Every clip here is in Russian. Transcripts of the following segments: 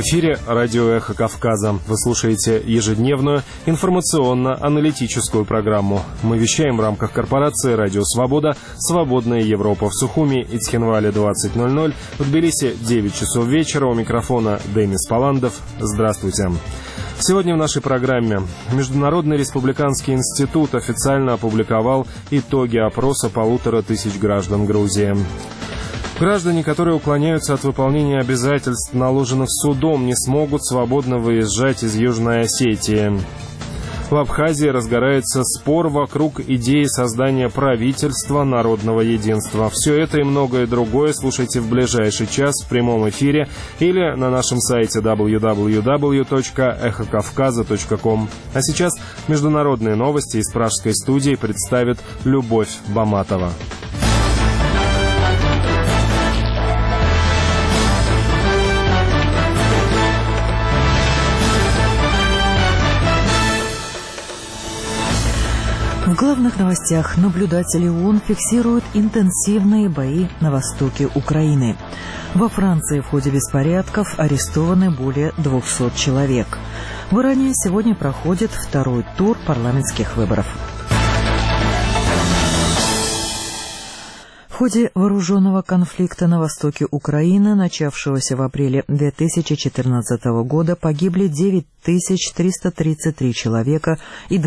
эфире радио «Эхо Кавказа». Вы слушаете ежедневную информационно-аналитическую программу. Мы вещаем в рамках корпорации «Радио Свобода», «Свободная Европа» в Сухуми и Цхинвале 20:00, в Тбилиси 9 часов вечера. У микрофона Денис Паландов. Здравствуйте. Сегодня в нашей программе Международный республиканский институт официально опубликовал итоги опроса 1500 граждан Грузии. Граждане, которые уклоняются от выполнения обязательств, наложенных судом, не смогут свободно выезжать из Южной Осетии. В Абхазии разгорается спор вокруг идеи создания правительства народного единства. Все это и многое другое слушайте в ближайший час в прямом эфире или на нашем сайте www.эхокавказа.ком. А сейчас международные новости из пражской студии представит Любовь Баматова. В главных новостях наблюдатели ООН фиксируют интенсивные бои на востоке Украины. Во Франции в ходе беспорядков арестованы более 200 человек. В Иране сегодня проходит второй тур парламентских выборов. В ходе вооруженного конфликта на востоке Украины, начавшегося в апреле 2014 года, погибли 9333 человека и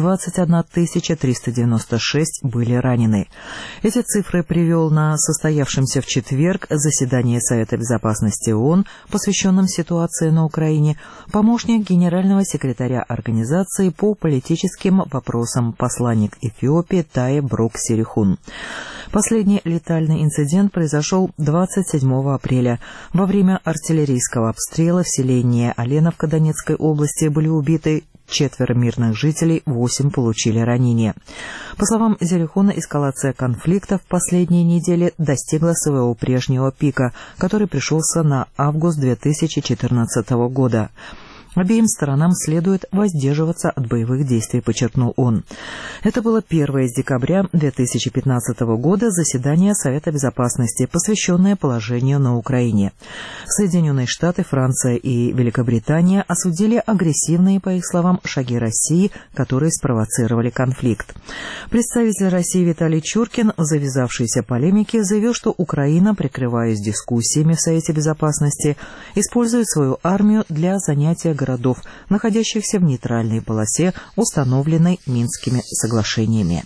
21396 были ранены. Эти цифры привел на состоявшемся в четверг заседании Совета безопасности ООН, посвященном ситуации на Украине, помощник генерального секретаря организации по политическим вопросам посланник Эфиопии Тае Брук Серихун. Последний летальный инцидент произошел 27 апреля. Во время артиллерийского обстрела в селении Оленовка Донецкой области были убиты 4 мирных жителей, 8 получили ранения. По словам Зерихуна, эскалация конфликта в последние недели достигла своего прежнего пика, который пришелся на август 2014 года. Обеим сторонам следует воздерживаться от боевых действий, подчеркнул он. Это было первое с декабря 2015 года заседание Совета безопасности, посвященное положению на Украине. Соединенные Штаты, Франция и Великобритания осудили агрессивные, по их словам, шаги России, которые спровоцировали конфликт. Представитель России Виталий Чуркин в завязавшейся полемике заявил, что Украина, прикрываясь дискуссиями в Совете безопасности, использует свою армию для занятия городов, находящихся в нейтральной полосе, установленной Минскими соглашениями.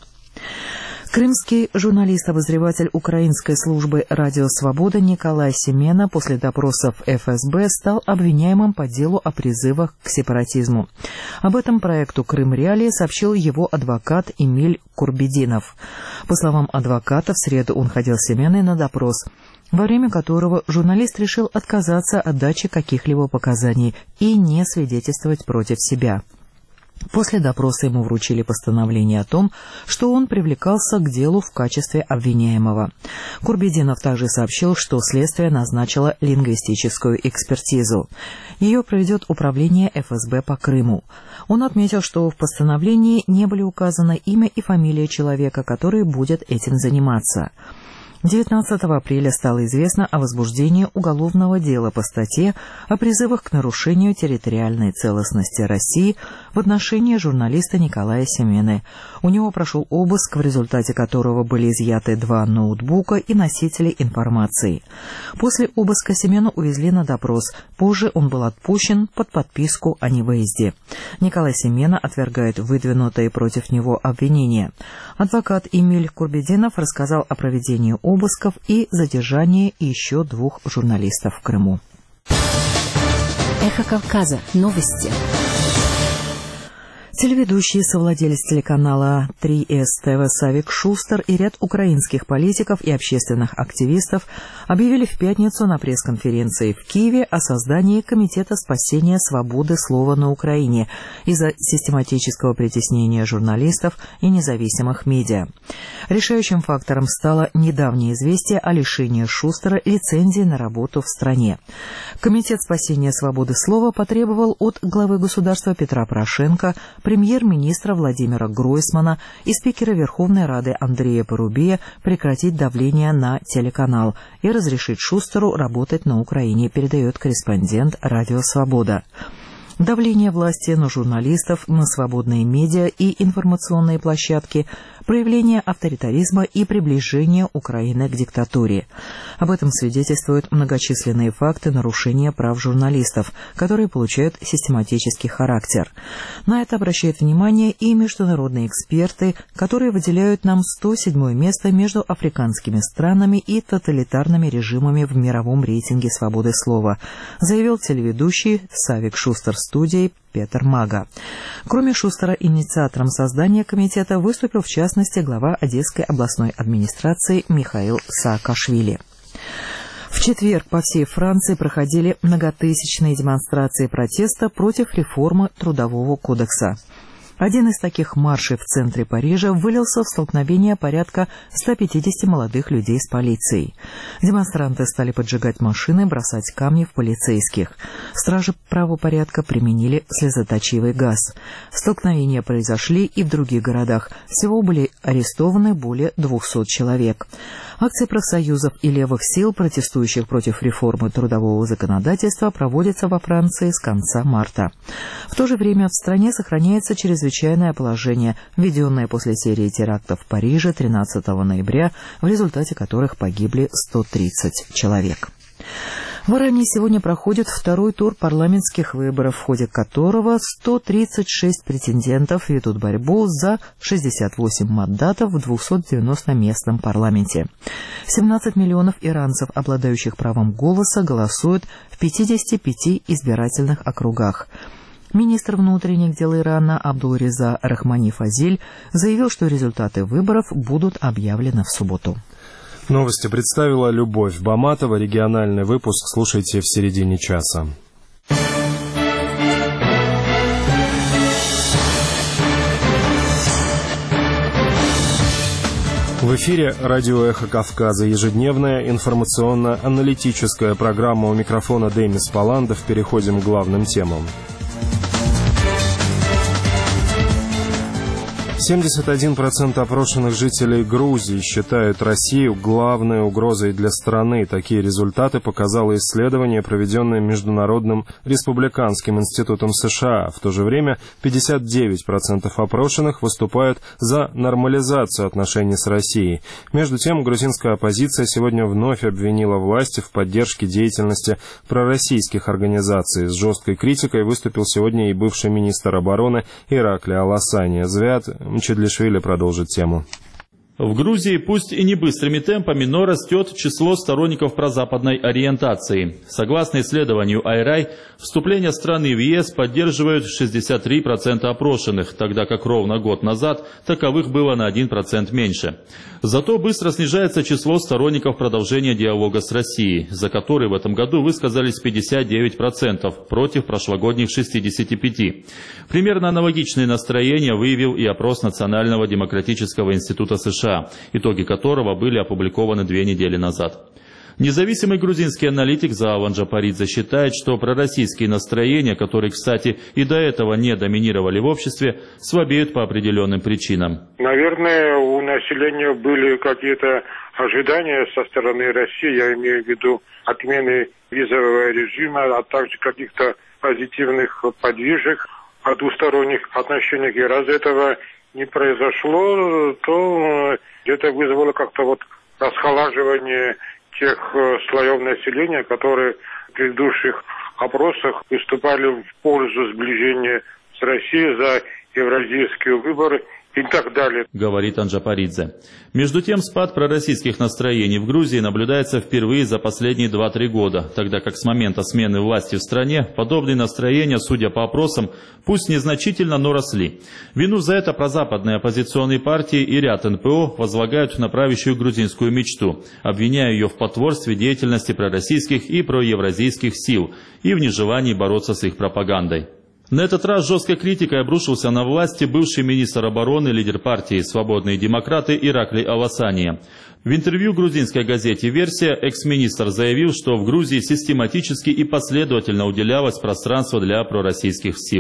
Крымский журналист-обозреватель украинской службы «Радио Свобода» Николай Семена после допросов ФСБ стал обвиняемым по делу о призывах к сепаратизму. Об этом проекту «Крым-Реалии» сообщил его адвокат Эмиль Курбединов. По словам адвоката, в среду он ходил с Семеной на допрос, во время которого журналист решил отказаться от дачи каких-либо показаний и не свидетельствовать против себя. После допроса ему вручили постановление о том, что он привлекался к делу в качестве обвиняемого. Курбединов также сообщил, что следствие назначило лингвистическую экспертизу. Ее проведет управление ФСБ по Крыму. Он отметил, что в постановлении не были указаны имя и фамилия человека, который будет этим заниматься. 19 апреля стало известно о возбуждении уголовного дела по статье о призывах к нарушению территориальной целостности России в отношении журналиста Николая Семены. У него прошел обыск, в результате которого были изъяты 2 ноутбука и носители информации. После обыска Семену увезли на допрос. Позже он был отпущен под подписку о невыезде. Николай Семена отвергает выдвинутые против него обвинения. Адвокат Эмиль Курбединов рассказал о проведении обысков и задержании еще 2 журналистов в Крыму. Эхо Кавказа. Новости. Телеведущий, совладелец телеканала 3С ТВ Савик Шустер и ряд украинских политиков и общественных активистов объявили в пятницу на пресс-конференции в Киеве о создании Комитета спасения свободы слова на Украине из-за систематического притеснения журналистов и независимых медиа. Решающим фактором стало недавнее известие о лишении Шустера лицензии на работу в стране. Комитет спасения свободы слова потребовал от главы государства Петра Порошенко премьер-министра Владимира Гройсмана и спикера Верховной Рады Андрея Порубия прекратить давление на телеканал и разрешить Шустеру работать на Украине, передает корреспондент «Радио Свобода». Давление власти на журналистов, на свободные медиа и информационные площадки, проявление авторитаризма и приближение Украины к диктатуре. Об этом свидетельствуют многочисленные факты нарушения прав журналистов, которые получают систематический характер. На это обращают внимание и международные эксперты, которые выделяют нам 107-е место между африканскими странами и тоталитарными режимами в мировом рейтинге свободы слова, заявил телеведущий Савик Шустер студии Петер Мага. Кроме Шустера, инициатором создания комитета выступил в частности глава Одесской областной администрации Михаил Саакашвили. В четверг по всей Франции проходили многотысячные демонстрации протеста против реформы Трудового кодекса. Один из таких маршей в центре Парижа вылился в столкновение порядка 150 молодых людей с полицией. Демонстранты стали поджигать машины, бросать камни в полицейских. Стражи правопорядка применили слезоточивый газ. Столкновения произошли и в других городах. Всего были арестованы более 200 человек. Акции профсоюзов и левых сил, протестующих против реформы трудового законодательства, проводятся во Франции с конца марта. В то же время в стране сохраняется чрезвычайное положение, введенное после серии терактов в Париже 13 ноября, в результате которых погибли 130 человек. В Иране сегодня проходит второй тур парламентских выборов, в ходе которого 136 претендентов ведут борьбу за 68 мандатов в 290-местном парламенте. 17 миллионов иранцев, обладающих правом голоса, голосуют в 55 избирательных округах. Министр внутренних дел Ирана Абдул-Реза Рахмани Фазиль заявил, что результаты выборов будут объявлены в субботу. Новости представила Любовь Баматова. Региональный выпуск слушайте в середине часа. В эфире радио «Эхо Кавказа». Ежедневная информационно-аналитическая программа. У микрофона Демис Паландов. Переходим к главным темам. 71% опрошенных жителей Грузии считают Россию главной угрозой для страны. Такие результаты показало исследование, проведенное Международным республиканским институтом США. В то же время 59% опрошенных выступают за нормализацию отношений с Россией. Между тем, грузинская оппозиция сегодня вновь обвинила власти в поддержке деятельности пророссийских организаций. С жесткой критикой выступил сегодня и бывший министр обороны Иракли Аласани. Звят Мчедлишвили продолжит тему. В Грузии, пусть и не быстрыми темпами, но растет число сторонников прозападной ориентации. Согласно исследованию IRI, вступление страны в ЕС поддерживают 63% опрошенных, тогда как ровно год назад таковых было на 1% меньше. Зато быстро снижается число сторонников продолжения диалога с Россией, за который в этом году высказались 59% против прошлогодних 65%. Примерно аналогичные настроения выявил и опрос Национального демократического института США, итоги которого были опубликованы 2 недели назад. Независимый грузинский аналитик Зааван Джапаридзе считает, что пророссийские настроения, которые, кстати, и до этого не доминировали в обществе, слабеют по определенным причинам. Наверное, у населения были какие-то ожидания со стороны России, я имею в виду отмены визового режима, а также каких-то позитивных подвижек о двусторонних отношениях. И раз этого не произошло, то это вызвало как-то расхолаживание тех слоев населения, которые в предыдущих опросах выступали в пользу сближения с Россией за евразийские выборы и так далее, говорит Анджапаридзе. Между тем, спад пророссийских настроений в Грузии наблюдается впервые за последние 2-3 года, тогда как с момента смены власти в стране подобные настроения, судя по опросам, пусть незначительно, но росли. Вину за это прозападные оппозиционные партии и ряд НПО возлагают на правящую грузинскую мечту, обвиняя ее в потворстве деятельности пророссийских и проевразийских сил и в нежелании бороться с их пропагандой. На этот раз жесткой критикой обрушился на власти бывший министр обороны, лидер партии «Свободные демократы» Иракли Аласани. В интервью грузинской газете «Версия» экс-министр заявил, что в Грузии систематически и последовательно уделялось пространство для пророссийских сил.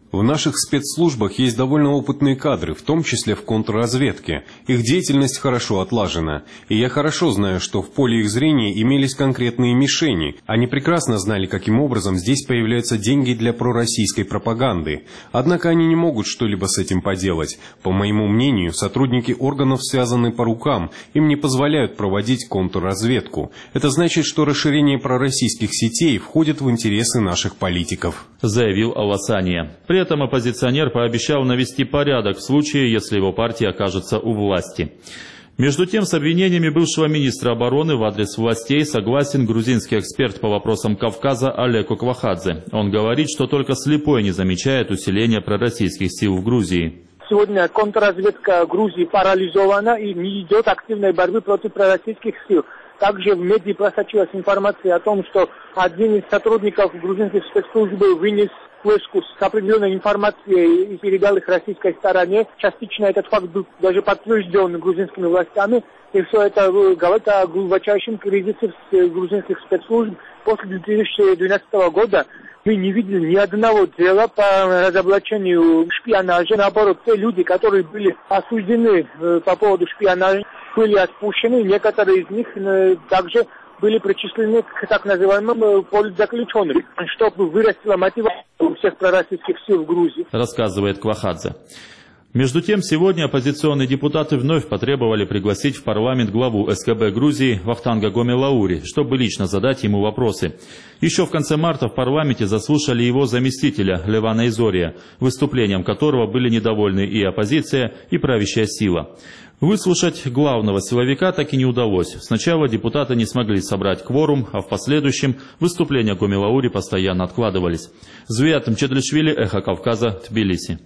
В наших спецслужбах есть довольно опытные кадры, в том числе в контрразведке. Их деятельность хорошо отлажена. И я хорошо знаю, что в поле их зрения имелись конкретные мишени. Они прекрасно знали, каким образом здесь появляются деньги для пророссийской пропаганды. Однако они не могут что-либо с этим поделать. По моему мнению, сотрудники органов связаны по рукам. Им не позволяют проводить контрразведку. Это значит, что расширение пророссийских сетей входит в интересы наших политиков. Заявил Аласания. При этом оппозиционер пообещал навести порядок в случае, если его партия окажется у власти. Между тем, с обвинениями бывшего министра обороны в адрес властей согласен грузинский эксперт по вопросам Кавказа Олег Оквахадзе. Он говорит, что только слепой не замечает усиления пророссийских сил в Грузии. Сегодня контрразведка Грузии парализована и не идет активной борьбы против пророссийских сил. Также в медиа просочилась информация о том, что один из сотрудников грузинских спецслужб вынес флешку с определенной информацией и передал их российской стороне. Частично этот факт был даже подтвержден грузинскими властями. И все это говорит о глубочайшем кризисе грузинских спецслужб. После 2012 года мы не видели ни одного дела по разоблачению шпионажа. Наоборот, те люди, которые были осуждены по поводу шпионажа, были отпущены. Некоторые из них также были причислены к так называемым политзаключенным, чтобы вырастила мотивация у всех пророссийских сил в Грузии. Рассказывает Квахадзе. Между тем, сегодня оппозиционные депутаты вновь потребовали пригласить в парламент главу СКБ Грузии Вахтанга Гомелаури, чтобы лично задать ему вопросы. Еще в конце марта в парламенте заслушали его заместителя Левана Изория, выступлением которого были недовольны и оппозиция, и правящая сила. Выслушать главного силовика так и не удалось. Сначала депутаты не смогли собрать кворум, а в последующем выступления Гомелаури постоянно откладывались. Звиат Мчедлишвили, Эхо Кавказа, Тбилиси.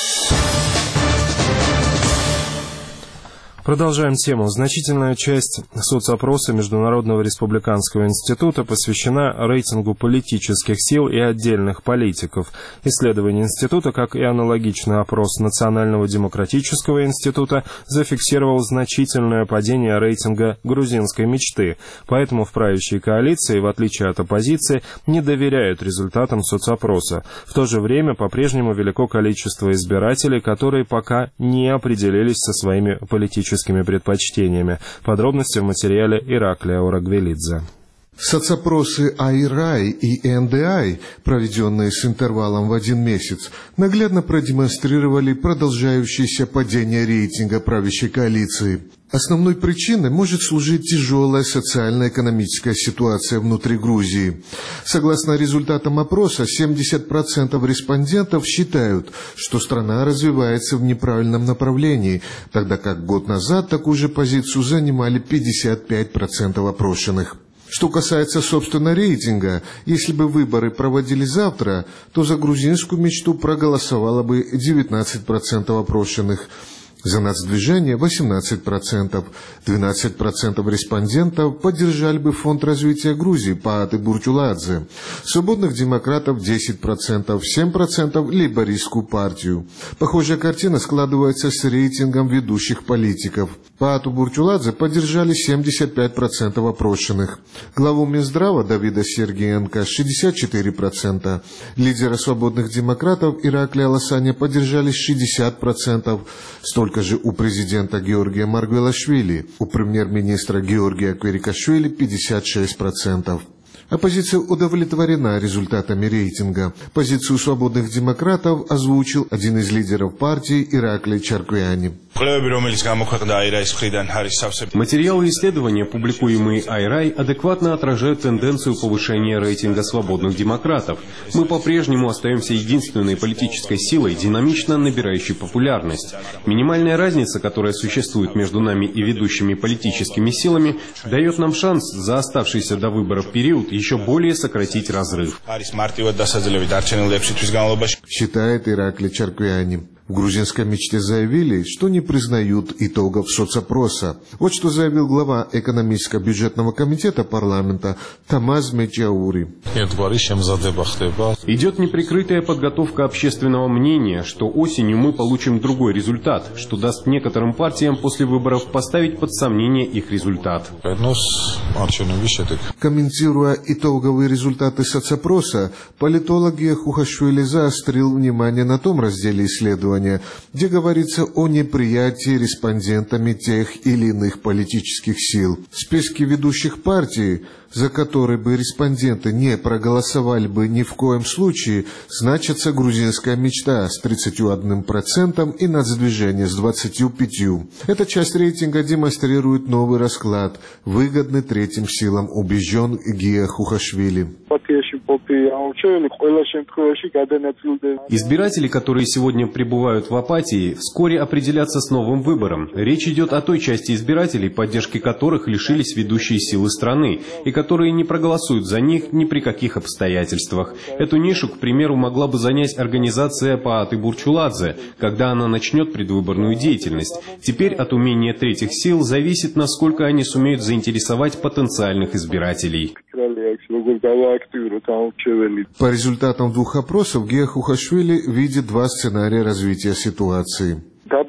Продолжаем тему. Значительная часть соцопроса Международного республиканского института посвящена рейтингу политических сил и отдельных политиков. Исследование института, как и аналогичный опрос Национального демократического института, зафиксировал значительное падение рейтинга грузинской мечты. Поэтому в правящей коалиции, в отличие от оппозиции, не доверяют результатам соцопроса. В то же время по-прежнему велико количество избирателей, которые пока не определились со своими политическими предпочтениями. Подробности в материале Ираклия Орагвелидзе. Соцопросы IRI и NDI, проведенные с интервалом в 1 месяц, наглядно продемонстрировали продолжающееся падение рейтинга правящей коалиции. Основной причиной может служить тяжелая социально-экономическая ситуация внутри Грузии. Согласно результатам опроса, 70% респондентов считают, что страна развивается в неправильном направлении, тогда как год назад такую же позицию занимали 55% опрошенных. Что касается, собственно, рейтинга, если бы выборы проводили завтра, то за грузинскую мечту проголосовало бы 19% опрошенных. За нацдвижение 18%, 12% респондентов поддержали бы фонд развития Грузии Пааты Бурчуладзе, свободных демократов 10%, 7% лейбористскую партию. Похожая картина складывается с рейтингом ведущих политиков. Паату Бурчуладзе поддержали 75% опрошенных. Главу Минздрава Давида Сергиенко 64%. Лидера свободных демократов Ираклия Аласания поддержали 60%. Столько же у президента Георгия Маргвелашвили, у премьер-министра Георгия Кверикашвили 56%. Оппозиция удовлетворена результатами рейтинга. Позицию свободных демократов озвучил один из лидеров партии Ираклий Чарквяни. Материалы исследования, публикуемые IRI, адекватно отражают тенденцию повышения рейтинга свободных демократов. Мы по-прежнему остаемся единственной политической силой, динамично набирающей популярность. Минимальная разница, которая существует между нами и ведущими политическими силами, дает нам шанс за оставшийся до выборов период еще более сократить разрыв. Считает Ираклий Чарквяни. В грузинской мечте заявили, что не признают итогов соцопроса. Вот что заявил глава экономическо-бюджетного комитета парламента Тамаз Мечаури. Идет неприкрытая подготовка общественного мнения, что осенью мы получим другой результат, что даст некоторым партиям после выборов поставить под сомнение их результат. Комментируя итоговые результаты соцопроса, политолог Хухашвили заострил внимание на том разделе исследования, где говорится о неприятии респондентами тех или иных политических сил. В списке ведущих партий, за которые бы респонденты не проголосовали бы ни в коем случае, значится грузинская мечта с 31% и нацдвижение с 25%. Эта часть рейтинга демонстрирует новый расклад, выгодный третьим силам, убежден Гия Хухашвили. Избиратели, которые сегодня пребывают в апатии, вскоре определятся с новым выбором. Речь идет о той части избирателей, поддержки которых лишились ведущие силы страны, и которые не проголосуют за них ни при каких обстоятельствах. Эту нишу, к примеру, могла бы занять организация Пааты Бурчуладзе, когда она начнет предвыборную деятельность. Теперь от умения третьих сил зависит, насколько они сумеют заинтересовать потенциальных избирателей. По результатам двух опросов Гия Хухашвили видит два сценария развития ситуации.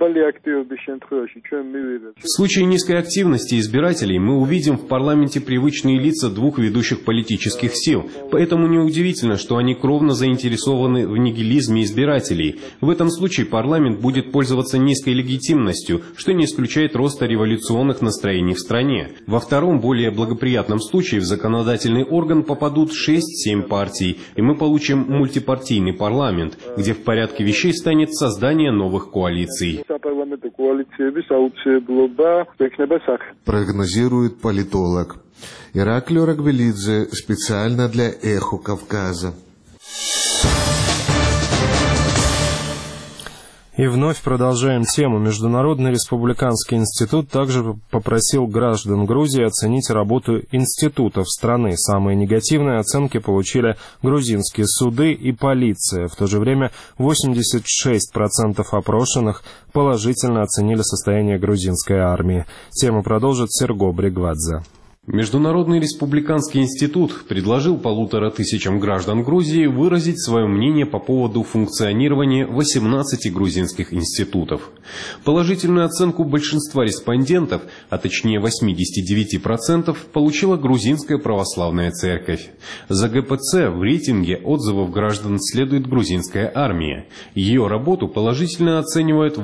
В случае низкой активности избирателей мы увидим в парламенте привычные лица двух ведущих политических сил, поэтому неудивительно, что они кровно заинтересованы в нигилизме избирателей. В этом случае парламент будет пользоваться низкой легитимностью, что не исключает роста революционных настроений в стране. Во втором, более благоприятном случае в законодательный орган попадут 6-7 партий, и мы получим мультипартийный парламент, где в порядке вещей станет создание новых коалиций. Прогнозирует политолог. Ираклио Рагвелидзе специально для «Эхо Кавказа». И вновь продолжаем тему. Международный республиканский институт также попросил граждан Грузии оценить работу институтов страны. Самые негативные оценки получили грузинские суды и полиция. В то же время 86% опрошенных положительно оценили состояние грузинской армии. Тему продолжит Серго Бригвадзе. Международный республиканский институт предложил 1500 граждан Грузии выразить свое мнение по поводу функционирования 18 грузинских институтов. Положительную оценку большинства респондентов, а точнее 89%, получила грузинская православная церковь. За ГПЦ в рейтинге отзывов граждан следует грузинская армия. Ее работу положительно оценивают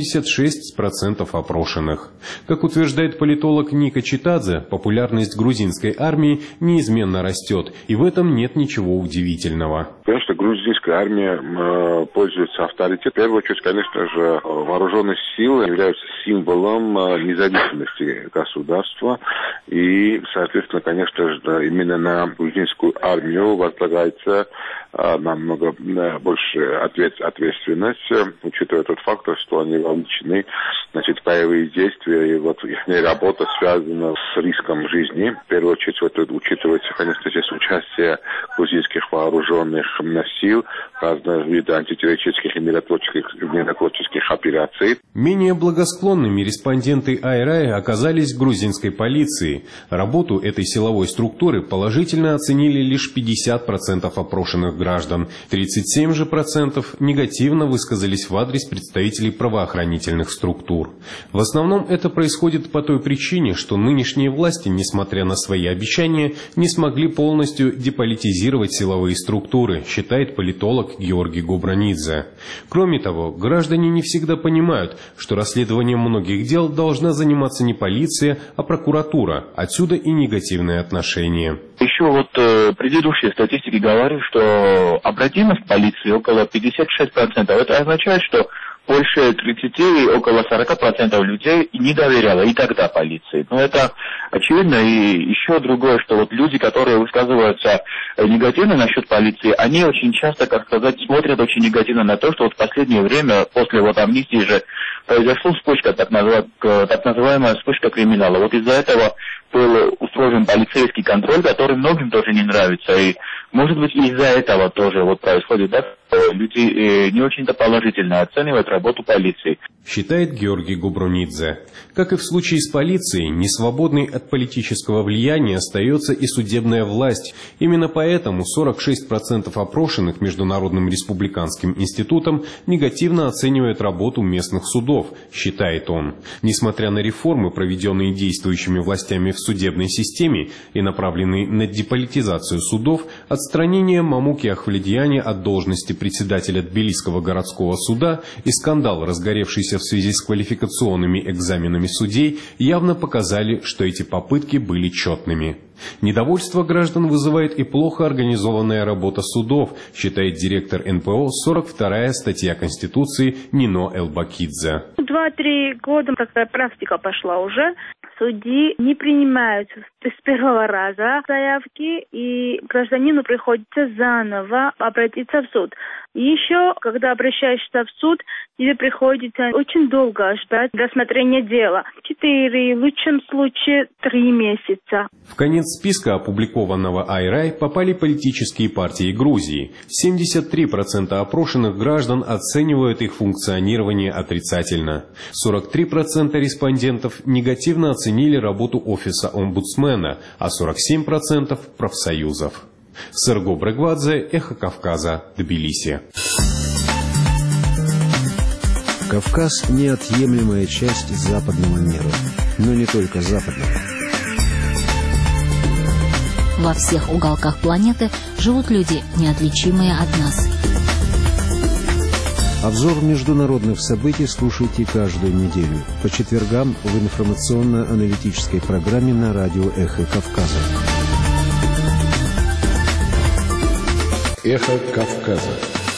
86% опрошенных. Как утверждает политолог Ника Читадзе, популярность грузинской армии неизменно растет, и в этом нет ничего удивительного. Конечно, грузинская армия пользуется авторитетом. В первую очередь, конечно же, вооруженные силы являются символом независимости государства, и, соответственно, конечно же, именно на грузинскую армию возлагается намного больше ответственность, учитывая тот фактор, что они вовлечены, значит, в боевые действия, и вот их работа связана с риском жизни. В первую очередь, вот, учитывается, конечно, здесь участие грузинских вооруженных сил, разных видов антитеррористических и миротворческих операций. Менее благосклонными респонденты Айрай оказались в грузинской полиции. Работу этой силовой структуры положительно оценили лишь 50% опрошенных граждан. 37% же негативно высказались в адрес представителей правоохранительных структур. В основном это происходит по той причине, что нынешние власти, несмотря на свои обещания, не смогли полностью деполитизировать силовые структуры, считает политолог Георгий Губранидзе. Кроме того, граждане не всегда понимают, что расследованием многих дел должна заниматься не полиция, а прокуратура. Отсюда и негативное отношение. Еще вот предыдущие статистики говорят, что обратимость полиции около 56%. Это означает, что больше 30 и около 40% людей не доверяло и тогда полиции. Но это очевидно. И еще другое, что вот люди, которые высказываются негативно насчет полиции, они очень часто, как сказать, смотрят очень негативно на то, что вот в последнее время, после вот амнистии же, произошла вспышка, так называемая вспышка криминала. Вот из-за этого был устроен полицейский контроль, который многим тоже не нравится. И, может быть, из-за этого тоже вот происходит, да, люди не очень-то положительно оценивают работу полиции. Считает Георгий Губрунидзе. Как и в случае с полицией, несвободной от политического влияния остается и судебная власть. Именно поэтому 46% опрошенных Международным республиканским институтом негативно оценивают работу местных судов, считает он. Несмотря на реформы, проведенные действующими властями в судебной системе и направленные на деполитизацию судов, отстранение Мамуки Ахвледьяни от должности председателя Тбилисского городского суда и скандал, разгоревшийся в связи с квалификационными экзаменами судей, явно показали, что эти попытки были четными. Недовольство граждан вызывает и плохо организованная работа судов, считает директор НПО 42-я статья Конституции Нино Элбакидзе. 2-3 года такая практика пошла уже. Судьи не принимают с первого раза заявки, и гражданину приходится заново обратиться в суд. И еще, когда обращаешься в суд, тебе приходится очень долго ждать рассмотрения дела. 4, в лучшем случае 3 месяца. В конец списка, опубликованного Айрай, попали политические партии Грузии. 73% опрошенных граждан оценивают их функционирование отрицательно. 43% респондентов негативно оценили работу офиса омбудсмена, а 47% профсоюзов. Серго Брегвадзе, Эхо Кавказа, Тбилиси. Кавказ – неотъемлемая часть западного мира, но не только западного. Во всех уголках планеты живут люди, неотличимые от нас. Обзор международных событий слушайте каждую неделю по четвергам в информационно-аналитической программе на радио «Эхо Кавказа». Эхо Кавказа.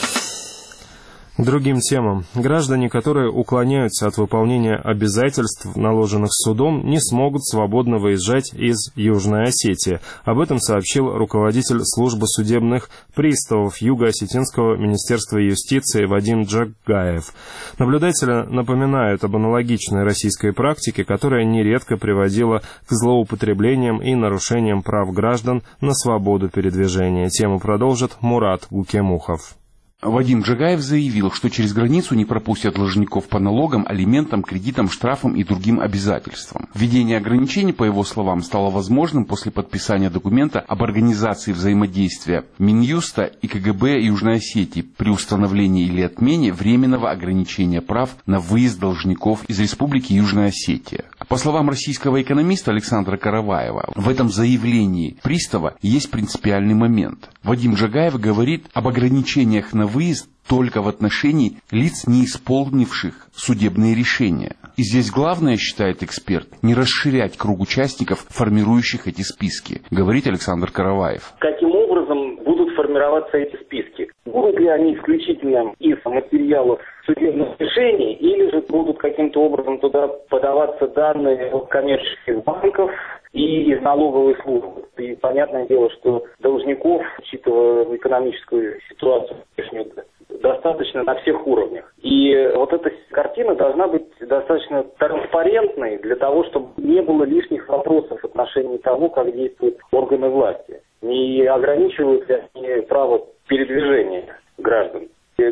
К другим темам. Граждане, которые уклоняются от выполнения обязательств, наложенных судом, не смогут свободно выезжать из Южной Осетии. Об этом сообщил руководитель службы судебных приставов Юго-Осетинского министерства юстиции Вадим Джагаев. Наблюдатели напоминают об аналогичной российской практике, которая нередко приводила к злоупотреблениям и нарушениям прав граждан на свободу передвижения. Тему продолжит Мурат Гукемухов. Вадим Джагаев заявил, что через границу не пропустят должников по налогам, алиментам, кредитам, штрафам и другим обязательствам. Введение ограничений, по его словам, стало возможным после подписания документа об организации взаимодействия Минюста и КГБ Южной Осетии при установлении или отмене временного ограничения прав на выезд должников из Республики Южная Осетия. По словам российского экономиста Александра Караваева, в этом заявлении пристава есть принципиальный момент. Вадим Джагаев говорит об ограничениях на выезд только в отношении лиц, не исполнивших судебные решения. И здесь главное, считает эксперт, не расширять круг участников, формирующих эти списки, говорит Александр Караваев. Каким образом будут формироваться эти списки? Будут ли они исключительно из материалов судебных решений, или же будут каким-то образом туда подаваться данные от коммерческих банков и из налоговой службы? И понятное дело, что должников, учитывая экономическую ситуацию, достаточно на всех уровнях. И вот эта картина должна быть достаточно транспарентной для того, чтобы не было лишних вопросов в отношении того, как действуют органы власти. Не ограничивают ли они право передвижения граждан. И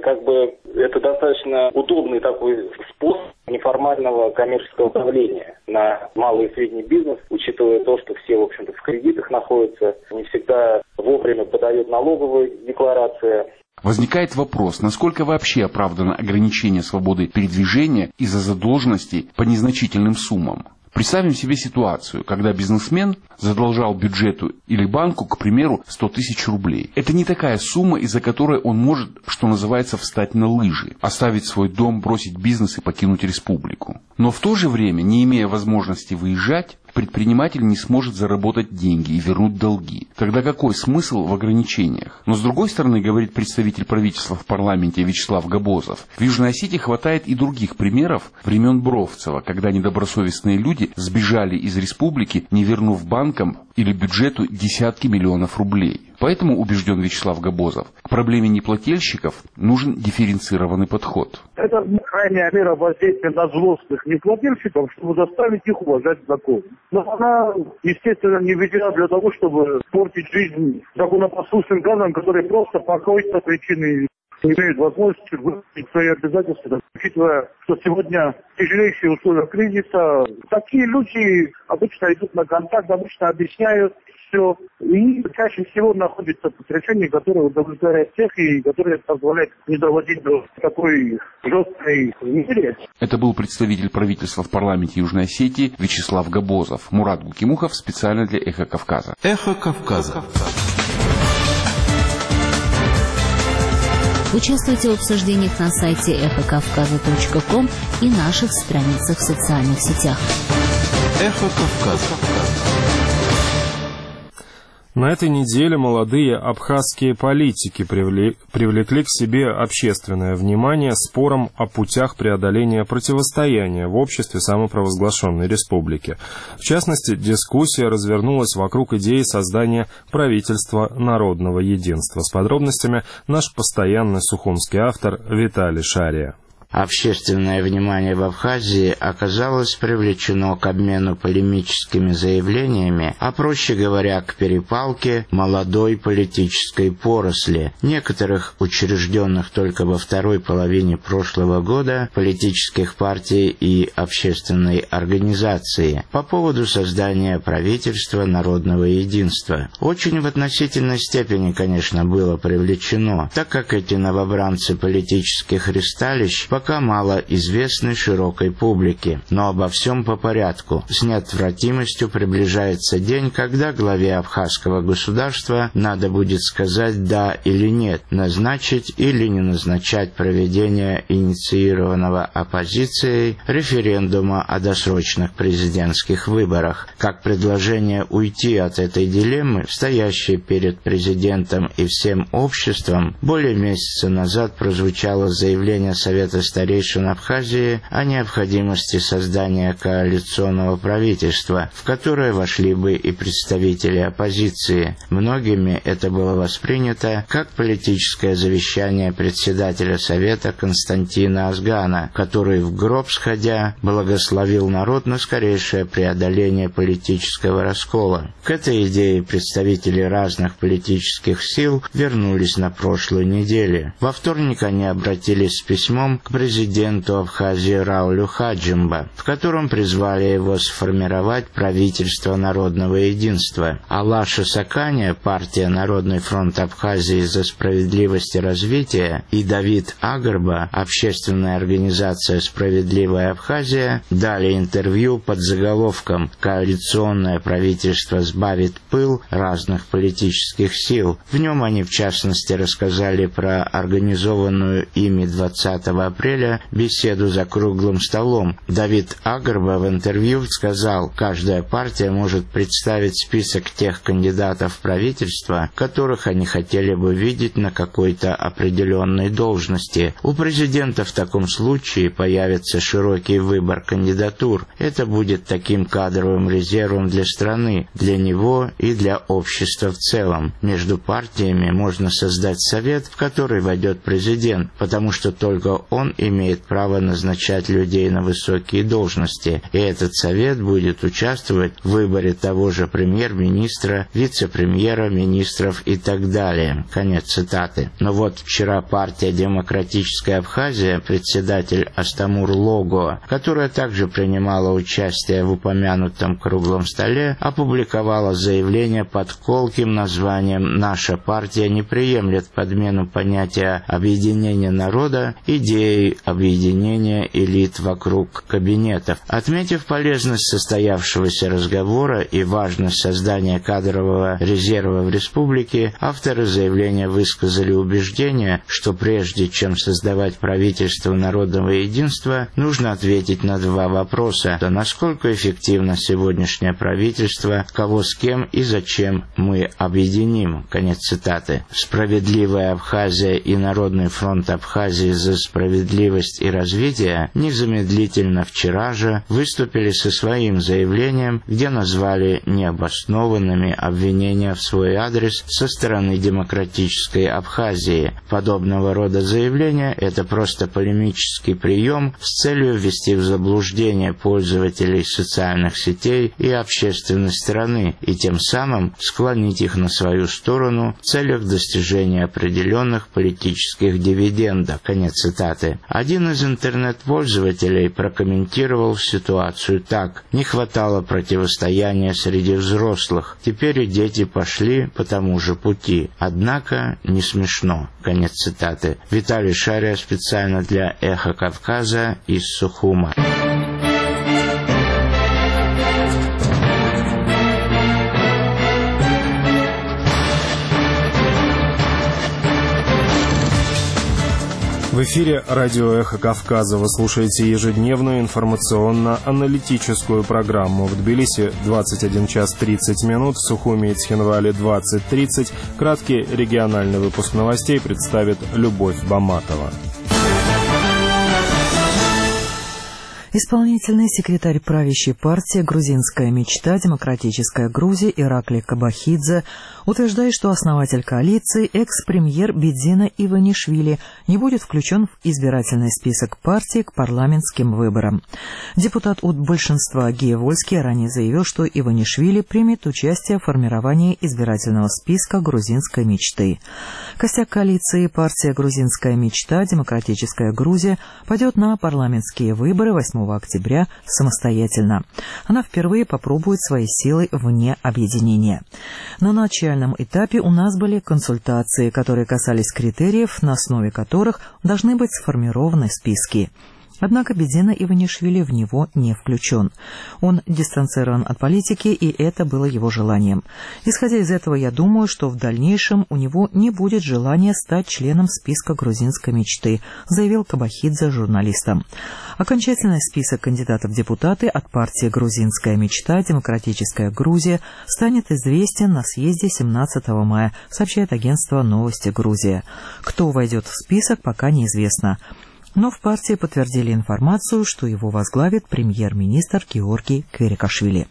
это достаточно удобный такой способ неформального коммерческого давления на малый и средний бизнес, учитывая то, что все, в общем-то, в кредитах находятся, не всегда вовремя подают налоговые декларации. Возникает вопрос, насколько вообще оправдано ограничение свободы передвижения из-за задолженностей по незначительным суммам. Представим себе ситуацию, когда бизнесмен задолжал бюджету или банку, к примеру, 100 тысяч рублей. Это не такая сумма, из-за которой он может, что называется, встать на лыжи, оставить свой дом, бросить бизнес и покинуть республику. Но в то же время, не имея возможности выезжать, Предприниматель не сможет заработать деньги и вернуть долги. Тогда какой смысл в ограничениях? Но с другой стороны, говорит представитель правительства в парламенте Вячеслав Габозов, в Южной Осетии хватает и других примеров времен Бровцева, когда недобросовестные люди сбежали из республики, не вернув банкам или бюджету десятки миллионов рублей. Поэтому, убежден Вячеслав Габозов, к проблеме неплательщиков нужен дифференцированный подход. Это крайняя мера воздействия на злостных неплательщиков, чтобы заставить их уважать закон. Но она, естественно, не введена для того, чтобы портить жизнь законопослушным гражданам, которые просто по какой-то причине не имеют возможности выполнить свои обязательства, учитывая, что сегодня тяжелейшие условия кризиса. Такие люди обычно идут на контакт, обычно объясняют все, и чаще всего находится решение, которое удовлетворяет всех и которое позволяет не доводить до такой жесткой меры. Это был представитель правительства в парламенте Южной Осетии Вячеслав Габозов. Мурат Гукимухов специально для «Эхо Кавказа». «Эхо Кавказа». Участвуйте в обсуждениях на сайте эхокавказа.ком и наших страницах в социальных сетях. «Эхо Кавказа». На этой неделе молодые абхазские политики привлекли к себе общественное внимание спором о путях преодоления противостояния в обществе самопровозглашенной республики. В частности, дискуссия развернулась вокруг идеи создания правительства народного единства. С подробностями наш постоянный сухумский автор Виталий Шария. Общественное внимание в Абхазии оказалось привлечено к обмену полемическими заявлениями, а проще говоря, к перепалке молодой политической поросли, некоторых учрежденных только во второй половине прошлого года политических партий и общественной организации по поводу создания правительства народного единства. Очень в относительной степени, конечно, было привлечено, так как эти новобранцы политических ристалищ пока мало известны широкой публике. Но обо всем по порядку. С неотвратимостью приближается день, когда главе абхазского государства надо будет сказать «да» или «нет», назначить или не назначать проведение инициированного оппозицией референдума о досрочных президентских выборах. Как предложение уйти от этой дилеммы, стоящей перед президентом и всем обществом, более месяца назад прозвучало заявление Совета старейшин Абхазии о необходимости создания коалиционного правительства, в которое вошли бы и представители оппозиции. Многими это было воспринято как политическое завещание председателя Совета Константина Азгана, который в гроб сходя благословил народ на скорейшее преодоление политического раскола. К этой идее представители разных политических сил вернулись на прошлой неделе. Во вторник они обратились с письмом к президенту Абхазии Раулю Хаджимба, в котором призвали его сформировать правительство народного единства. Алаша Саканя, партия «Народный фронт Абхазии за справедливость и развитие», и Давид Агарба, общественная организация «Справедливая Абхазия», дали интервью под заголовком «Коалиционное правительство сбавит пыл разных политических сил». В нем они, в частности, рассказали про организованную ими 20 апреля беседу за круглым столом. Давид Агарба в интервью сказал, каждая партия может представить список тех кандидатов в правительство, которых они хотели бы видеть на какой-то определенной должности. У президента в таком случае появится широкий выбор кандидатур. Это будет таким кадровым резервом для страны, для него и для общества в целом. Между партиями можно создать совет, в который войдет президент, потому что только он имеет право назначать людей на высокие должности, и этот совет будет участвовать в выборе того же премьер-министра, вице-премьера, министров и так далее. Конец цитаты. Но вот вчера партия «Демократическая Абхазия», председатель Астамур Лого, которая также принимала участие в упомянутом круглом столе, опубликовала заявление под колким названием «Наша партия не приемлет подмену понятия объединения народа идеей и объединения элит вокруг кабинетов. Отметив полезность состоявшегося разговора и важность создания кадрового резерва в республике, авторы заявления высказали убеждение, что прежде чем создавать правительство народного единства, нужно ответить на два вопроса: насколько эффективно сегодняшнее правительство, кого с кем и зачем мы объединим. Конец цитаты. Справедливая Абхазия и Народный фронт Абхазии за справедливость и развитие незамедлительно вчера же выступили со своим заявлением, где назвали необоснованными обвинения в свой адрес со стороны демократической Абхазии. Подобного рода заявления – это просто полемический прием с целью ввести в заблуждение пользователей социальных сетей и общественность страны и тем самым склонить их на свою сторону в целях достижения определенных политических дивидендов. Конец цитаты. Один из интернет-пользователей прокомментировал ситуацию так: «Не хватало противостояния среди взрослых. Теперь и дети пошли по тому же пути. Однако не смешно». Конец цитаты. Виталий Шария специально для «Эхо Кавказа» из Сухума. В эфире радио «Эхо Кавказа». Вы слушаете ежедневную информационно-аналитическую программу. В Тбилиси 21 час 30 минут, в Сухуми и Цхинвале 20:30. Краткий региональный выпуск новостей представит Любовь Баматова. Исполнительный секретарь правящей партии «Грузинская мечта. Демократическая Грузия» Ираклий Кабахидзе утверждает, что основатель коалиции, экс-премьер Бедзина Иванишвили, не будет включен в избирательный список партии к парламентским выборам. Депутат от большинства Гия Вольский ранее заявил, что Иванишвили примет участие в формировании избирательного списка «Грузинской мечты». Костяк коалиции партия «Грузинская мечта. Демократическая Грузия» пойдет на парламентские выборы 8 октября самостоятельно. Она впервые попробует свои силы вне объединения. На начальном этапе у нас были консультации, которые касались критериев, на основе которых должны быть сформированы списки. Однако Бедзина Иванишвили в него не включен. Он дистанцирован от политики, и это было его желанием. Исходя из этого, я думаю, что в дальнейшем у него не будет желания стать членом списка «Грузинской мечты», заявил Кабахидзе журналистам. Окончательный список кандидатов в депутаты от партии «Грузинская мечта. Демократическая Грузия» станет известен на съезде 17 мая, сообщает агентство «Новости Грузия». Кто войдет в список, пока неизвестно. Но в партии подтвердили информацию, что его возглавит премьер-министр Георгий Кверикашвили.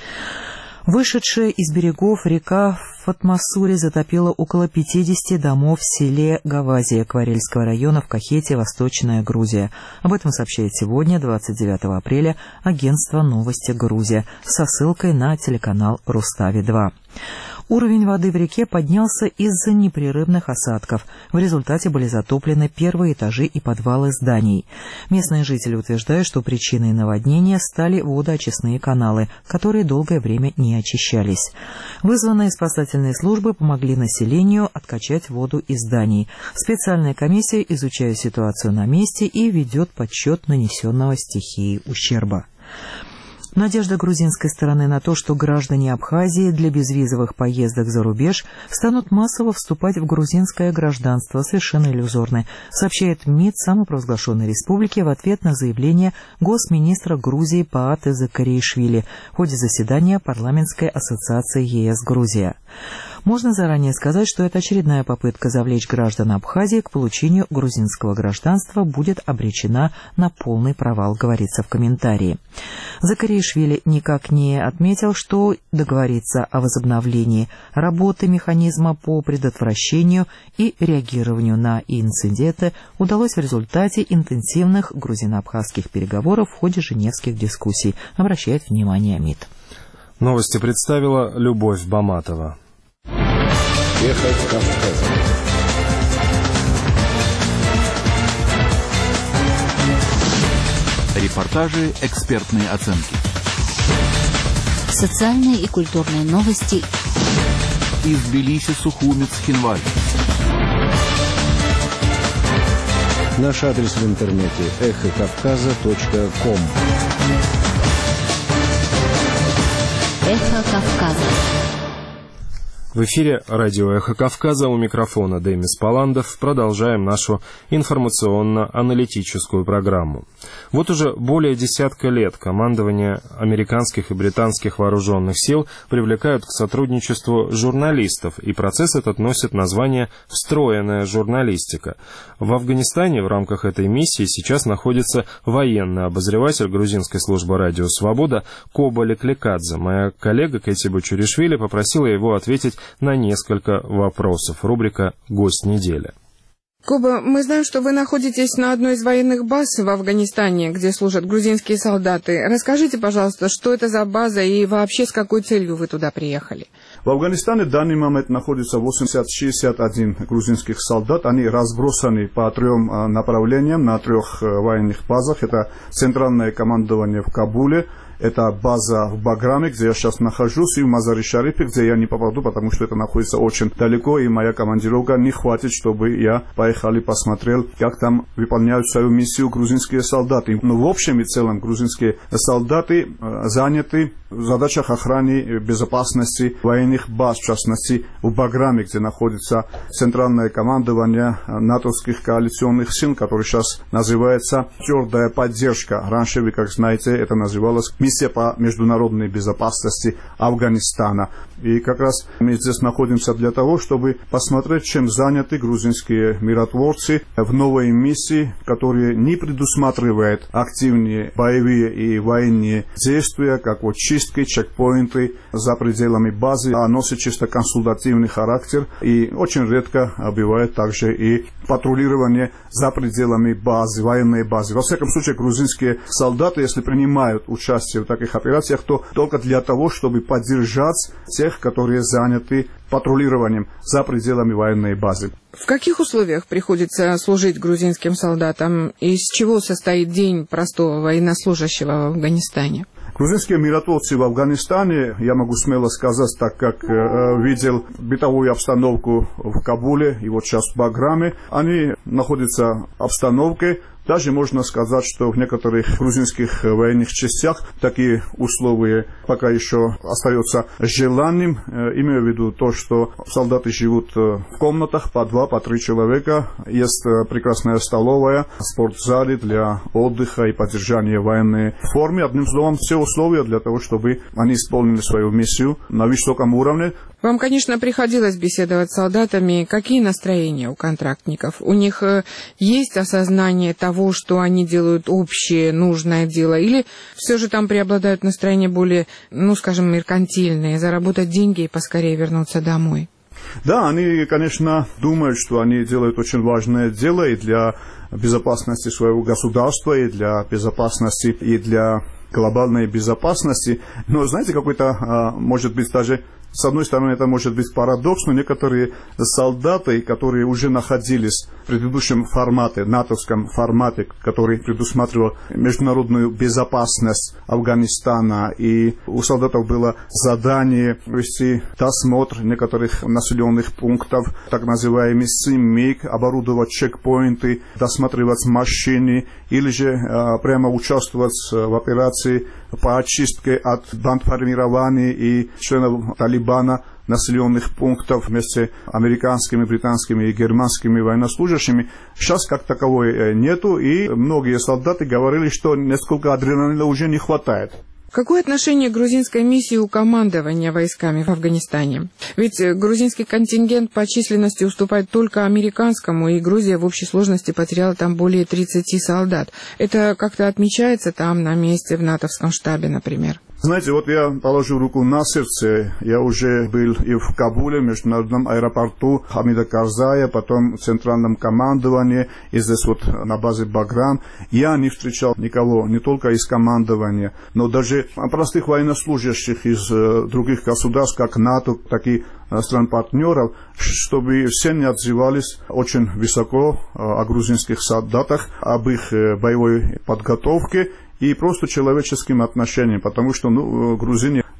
Вышедшая из берегов река Фатмасури затопила около 50 домов в селе Гавазия Кварельского района в Кахете, Восточная Грузия. Об этом сообщает сегодня, 29 апреля, агентство «Новости Грузия» со ссылкой на телеканал «Рустави-2». Уровень воды в реке поднялся из-за непрерывных осадков. В результате были затоплены первые этажи и подвалы зданий. Местные жители утверждают, что причиной наводнения стали водоочистные каналы, которые долгое время не очищались. Вызванные спасательные службы помогли населению откачать воду из зданий. Специальная комиссия изучает ситуацию на месте и ведет подсчет нанесенного стихией ущерба. Надежда грузинской стороны на то, что граждане Абхазии для безвизовых поездок за рубеж станут массово вступать в грузинское гражданство, совершенно иллюзорны, сообщает МИД самопровозглашенной республики в ответ на заявление госминистра Грузии Пааты Закариишвили в ходе заседания парламентской ассоциации ЕС-Грузия. Можно заранее сказать, что эта очередная попытка завлечь граждан Абхазии к получению грузинского гражданства будет обречена на полный провал, говорится в комментарии. Закариишвили никак не отметил, что договориться о возобновлении работы механизма по предотвращению и реагированию на инциденты удалось в результате интенсивных грузино-абхазских переговоров в ходе женевских дискуссий, обращает внимание МИД. Новости представила Любовь Баматова. Эхо Кавказа. Репортажи, экспертные оценки. Социальные и культурные новости. Из Тбилиси, Сухуми, Цхинвале. Наш адрес в интернете эхокавказа.ком. Эхо Кавказа. В эфире радио «Эхо Кавказа», у микрофона Демис Паландов. Продолжаем нашу информационно-аналитическую программу. Вот уже более десятка лет командование американских и британских вооруженных сил привлекают к сотрудничеству журналистов, и процесс этот носит название «встроенная журналистика». В Афганистане в рамках этой миссии сейчас находится военный обозреватель грузинской службы «Радио Свобода» Коба Леклекадзе. Моя коллега Кэти Бочуришвили попросила его ответить на несколько вопросов. Рубрика «Гость недели». Коба, мы знаем, что вы находитесь на одной из военных баз в Афганистане, где служат грузинские солдаты. Расскажите, пожалуйста, что это за база и вообще с какой целью вы туда приехали? В Афганистане в данный момент находится 861 грузинских солдат. Они разбросаны по 3 направлениям на 3 военных базах. Это центральное командование в Кабуле, это база в Баграме, где я сейчас нахожусь, и в Мазари-Шарифе, где я не попаду, потому что это находится очень далеко, и моя командировка не хватит, чтобы я поехал и посмотрел, как там выполняют свою миссию грузинские солдаты. Но в общем и целом грузинские солдаты заняты в задачах охраны безопасности военных баз, в частности в Баграме, где находится центральное командование натовских коалиционных сил, которое сейчас называется «Твердая поддержка». Раньше, вы как знаете, это называлось «Миссия по международной безопасности Афганистана». И как раз мы здесь находимся для того, чтобы посмотреть, чем заняты грузинские миротворцы в новой миссии, которая не предусматривает активные боевые и военные действия, как вот чистки, чекпоинты за пределами базы, а носит чисто консультативный характер. И очень редко бывает также и патрулирование за пределами базы, военной базы. Во всяком случае, грузинские солдаты, если принимают участие в таких операциях, то только для того, чтобы поддержать тех, которые заняты патрулированием за пределами военной базы. В каких условиях приходится служить грузинским солдатам? Из чего состоит день простого военнослужащего в Афганистане? Грузинские миротворцы в Афганистане, я могу смело сказать, так как видел бытовую обстановку в Кабуле и вот сейчас в Баграме, они находятся в обстановке. Даже можно сказать, что в некоторых грузинских военных частях такие условия пока еще остаются желанным. Имею в виду то, что солдаты живут в комнатах по 2, по 3 человека. Есть прекрасная столовая, спортзалы для отдыха и поддержания военной формы. Одним словом, все условия для того, чтобы они исполнили свою миссию на высоком уровне. Вам, конечно, приходилось беседовать с солдатами. Какие настроения у контрактников? У них есть осознание того, что они делают общее, нужное дело? Или все же там преобладают настроения более, скажем, меркантильные, заработать деньги и поскорее вернуться домой? Да, они, конечно, думают, что они делают очень важное дело и для безопасности своего государства, и для безопасности, и для глобальной безопасности. Но, знаете, какой-то, может быть, даже с одной стороны, это может быть парадокс, но некоторые солдаты, которые уже находились в предыдущем формате, натовском формате, который предусматривал международную безопасность Афганистана, и у солдатов было задание вести досмотр некоторых населенных пунктов, так называемый СИМИК, оборудовать чекпоинты, досматривать машины, или же прямо участвовать в операции по очистке от бандформирований и членов Талибана населенных пунктов вместе с американскими, британскими и германскими военнослужащими. Сейчас как таковой нету, и многие солдаты говорили, что несколько адреналина уже не хватает. Какое отношение к грузинской миссии у командования войсками в Афганистане? Ведь грузинский контингент по численности уступает только американскому, и Грузия в общей сложности потеряла там более 30 солдат. Это как-то отмечается там на месте в натовском штабе, например? Знаете, вот я положу руку на сердце. Я уже был и в Кабуле, в международном аэропорту Хамида Карзая, потом в центральном командовании, и здесь вот на базе Баграм. Я не встречал никого, не только из командования, но даже простых военнослужащих из других государств, как НАТО, так и стран-партнеров, чтобы все не отзывались очень высоко о грузинских солдатах, об их боевой подготовке и просто человеческим отношениям, потому что грузины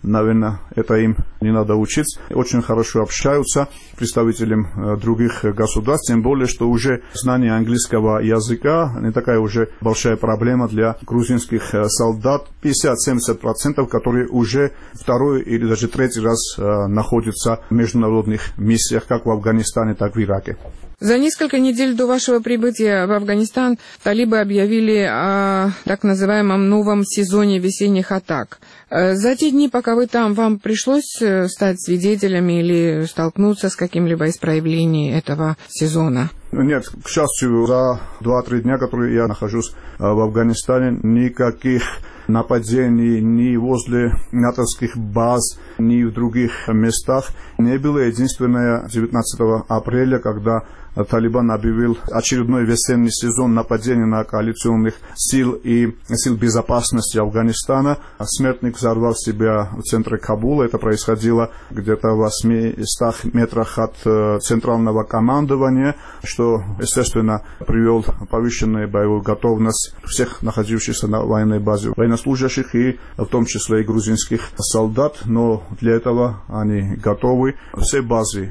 наверное, это им не надо учить. Очень хорошо общаются с представителями других государств, тем более, что уже знание английского языка не такая уже большая проблема для грузинских солдат. 50-70%, которые уже второй или даже третий раз находятся в международных миссиях, как в Афганистане, так и в Ираке. За несколько недель до вашего прибытия в Афганистан талибы объявили о так называемом новом сезоне весенних атак. За те дни, пока вы там, вам пришлось стать свидетелями или столкнуться с каким-либо из проявлений этого сезона? Нет, к счастью, за 2-3 дня, которые я нахожусь в Афганистане, никаких нападений ни возле натовских баз, ни в других местах не было. Единственное, 19 апреля, когда Талибан объявил очередной весенний сезон нападений на коалиционных сил и сил безопасности Афганистана. Смертник взорвал себя в центре Кабула. Это происходило где-то в 800 метрах от центрального командования, что, естественно, привел повышенную боевую готовность всех находившихся на военной базе военнослужащих и в том числе и грузинских солдат. Но для этого они готовы. Все базы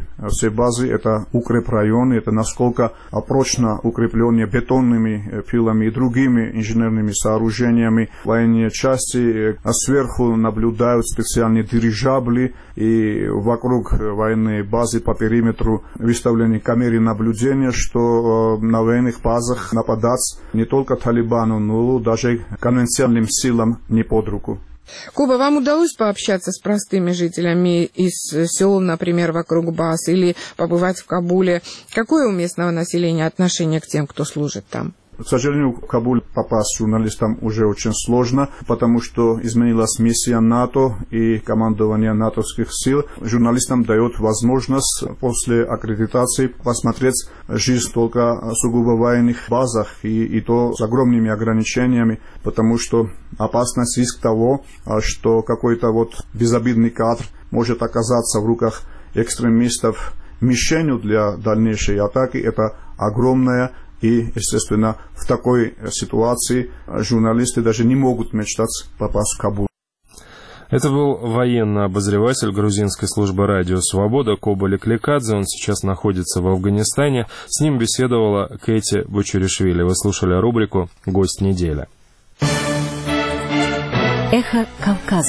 это укрепрайоны, это насколько прочно укрепленные бетонными пилами и другими инженерными сооружениями военные части. Сверху наблюдают специальные дирижабли, и вокруг военной базы по периметру выставлены камеры наблюдения, что на военных базах нападать не только Талибану, но даже конвенциональным силам не под руку. Куба, вам удалось пообщаться с простыми жителями из сел, например, вокруг баз, или побывать в Кабуле? Какое у местного населения отношение к тем, кто служит там? К сожалению, в Кабул попасть журналистам уже очень сложно, потому что изменилась миссия НАТО и командование натовских сил. Журналистам дает возможность после аккредитации посмотреть жизнь только в сугубо военных базах, и то с огромными ограничениями, потому что опасность риск того, что какой-то безобидный кадр может оказаться в руках экстремистов мишенью для дальнейшей атаки, это огромная. И, естественно, в такой ситуации журналисты даже не могут мечтать попасть в Кабул. Это был военный обозреватель грузинской службы «Радио Свобода» Коба Леклекадзе. Он сейчас находится в Афганистане. С ним беседовала Кэти Бочуришвили. Вы слушали рубрику «Гость недели». Эхо Кавказа.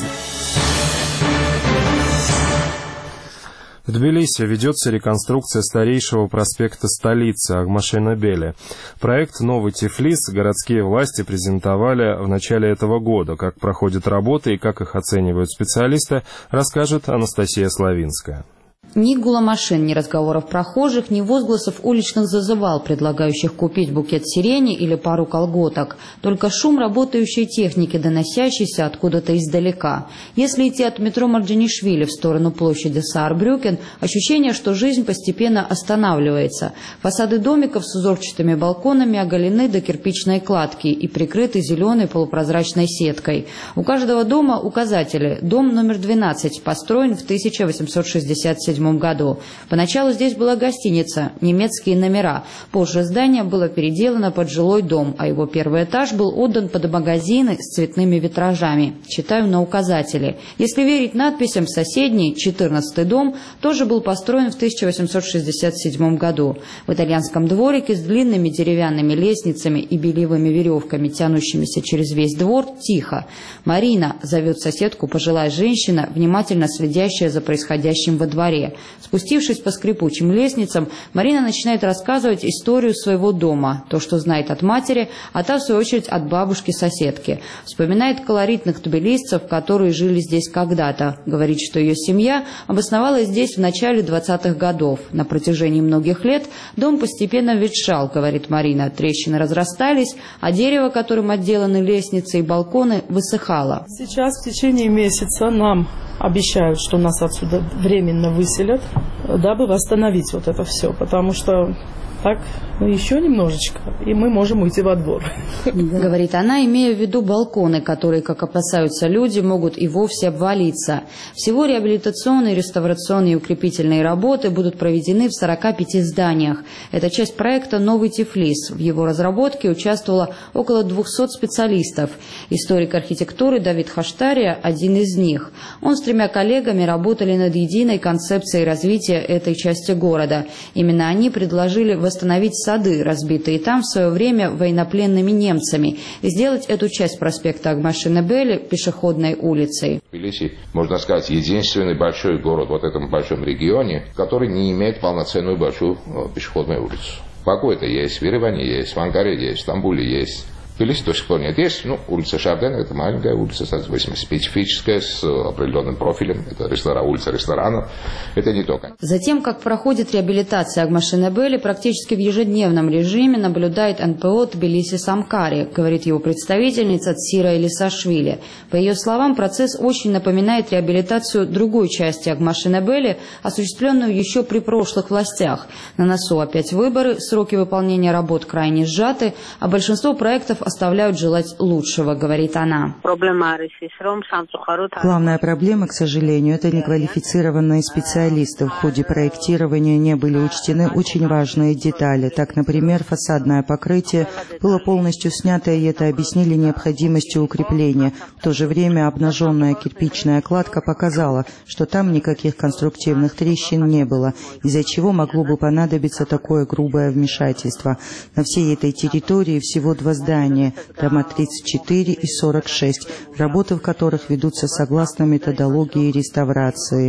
В Тбилиси ведется реконструкция старейшего проспекта столицы Агмашена-Беле. Проект «Новый Тифлис» городские власти презентовали в начале этого года. Как проходят работы и как их оценивают специалисты, расскажет Анастасия Славинская. Ни гула машин, ни разговоров прохожих, ни возгласов уличных зазывал, предлагающих купить букет сирени или пару колготок. Только шум работающей техники, доносящийся откуда-то издалека. Если идти от метро Марджанишвили в сторону площади Саарбрюкен, ощущение, что жизнь постепенно останавливается. Фасады домиков с узорчатыми балконами оголены до кирпичной кладки и прикрыты зеленой полупрозрачной сеткой. У каждого дома указатели. Дом номер 12 построен в 1867 году. Поначалу здесь была гостиница, немецкие номера. Позже здание было переделано под жилой дом, а его первый этаж был отдан под магазины с цветными витражами. Читаю на указателе. Если верить надписям, соседний, 14-й дом, тоже был построен в 1867 году. В итальянском дворике с длинными деревянными лестницами и белевыми веревками, тянущимися через весь двор, тихо. «Марина», зовет соседку пожилая женщина, внимательно следящая за происходящим во дворе. Спустившись по скрипучим лестницам, Марина начинает рассказывать историю своего дома, то, что знает от матери, а та, в свою очередь, от бабушки-соседки. Вспоминает колоритных тбилисцев, которые жили здесь когда-то. Говорит, что ее семья обосновалась здесь в начале 20-х годов. На протяжении многих лет дом постепенно ветшал, говорит Марина. Трещины разрастались, а дерево, которым отделаны лестницы и балконы, высыхало. Сейчас в течение месяца нам обещают, что нас отсюда временно выселят, дабы восстановить вот это все, потому что так Ну, еще немножечко, и мы можем уйти во двор. Говорит она, имея в виду балконы, которые, как опасаются люди, могут и вовсе обвалиться. Всего реабилитационные, реставрационные и укрепительные работы будут проведены в 45 зданиях. Это часть проекта «Новый Тифлис». В его разработке участвовало около 200 специалистов. Историк архитектуры Давид Хаштария – один из них. Он с 3 коллегами работали над единой концепцией развития этой части города. Именно они предложили восстановить сады, разбитые там в свое время военнопленными немцами, и сделать эту часть проспекта Агмашинебели пешеходной улицей. Тбилиси, можно сказать, единственный большой город в этом большом регионе, который не имеет полноценную большую пешеходную улицу. В Баку-то есть, в Ереване есть, в Анкаре есть, в Стамбуле есть. В Тбилиси до сих пор нет. Есть, улица Шардена, это маленькая улица, специфическая, с определенным профилем. Это улица ресторанов. Это не только. Затем, как проходит реабилитация Агмашинебели, практически в ежедневном режиме наблюдает НПО Тбилиси-Самкари, говорит его представительница Цира Элисашвили. По ее словам, процесс очень напоминает реабилитацию другой части Агмашинебели, осуществленную еще при прошлых властях. На носу опять выборы, сроки выполнения работ крайне сжаты, а большинство проектов оставляют желать лучшего, говорит она. Главная проблема, к сожалению, это неквалифицированные специалисты. В ходе проектирования не были учтены очень важные детали. Так, например, фасадное покрытие было полностью снято, и это объяснили необходимостью укрепления. В то же время обнаженная кирпичная кладка показала, что там никаких конструктивных трещин не было, из-за чего могло бы понадобиться такое грубое вмешательство. На всей этой территории всего 2 здания, дома 34 и 46, работы в которых ведутся согласно методологии реставрации.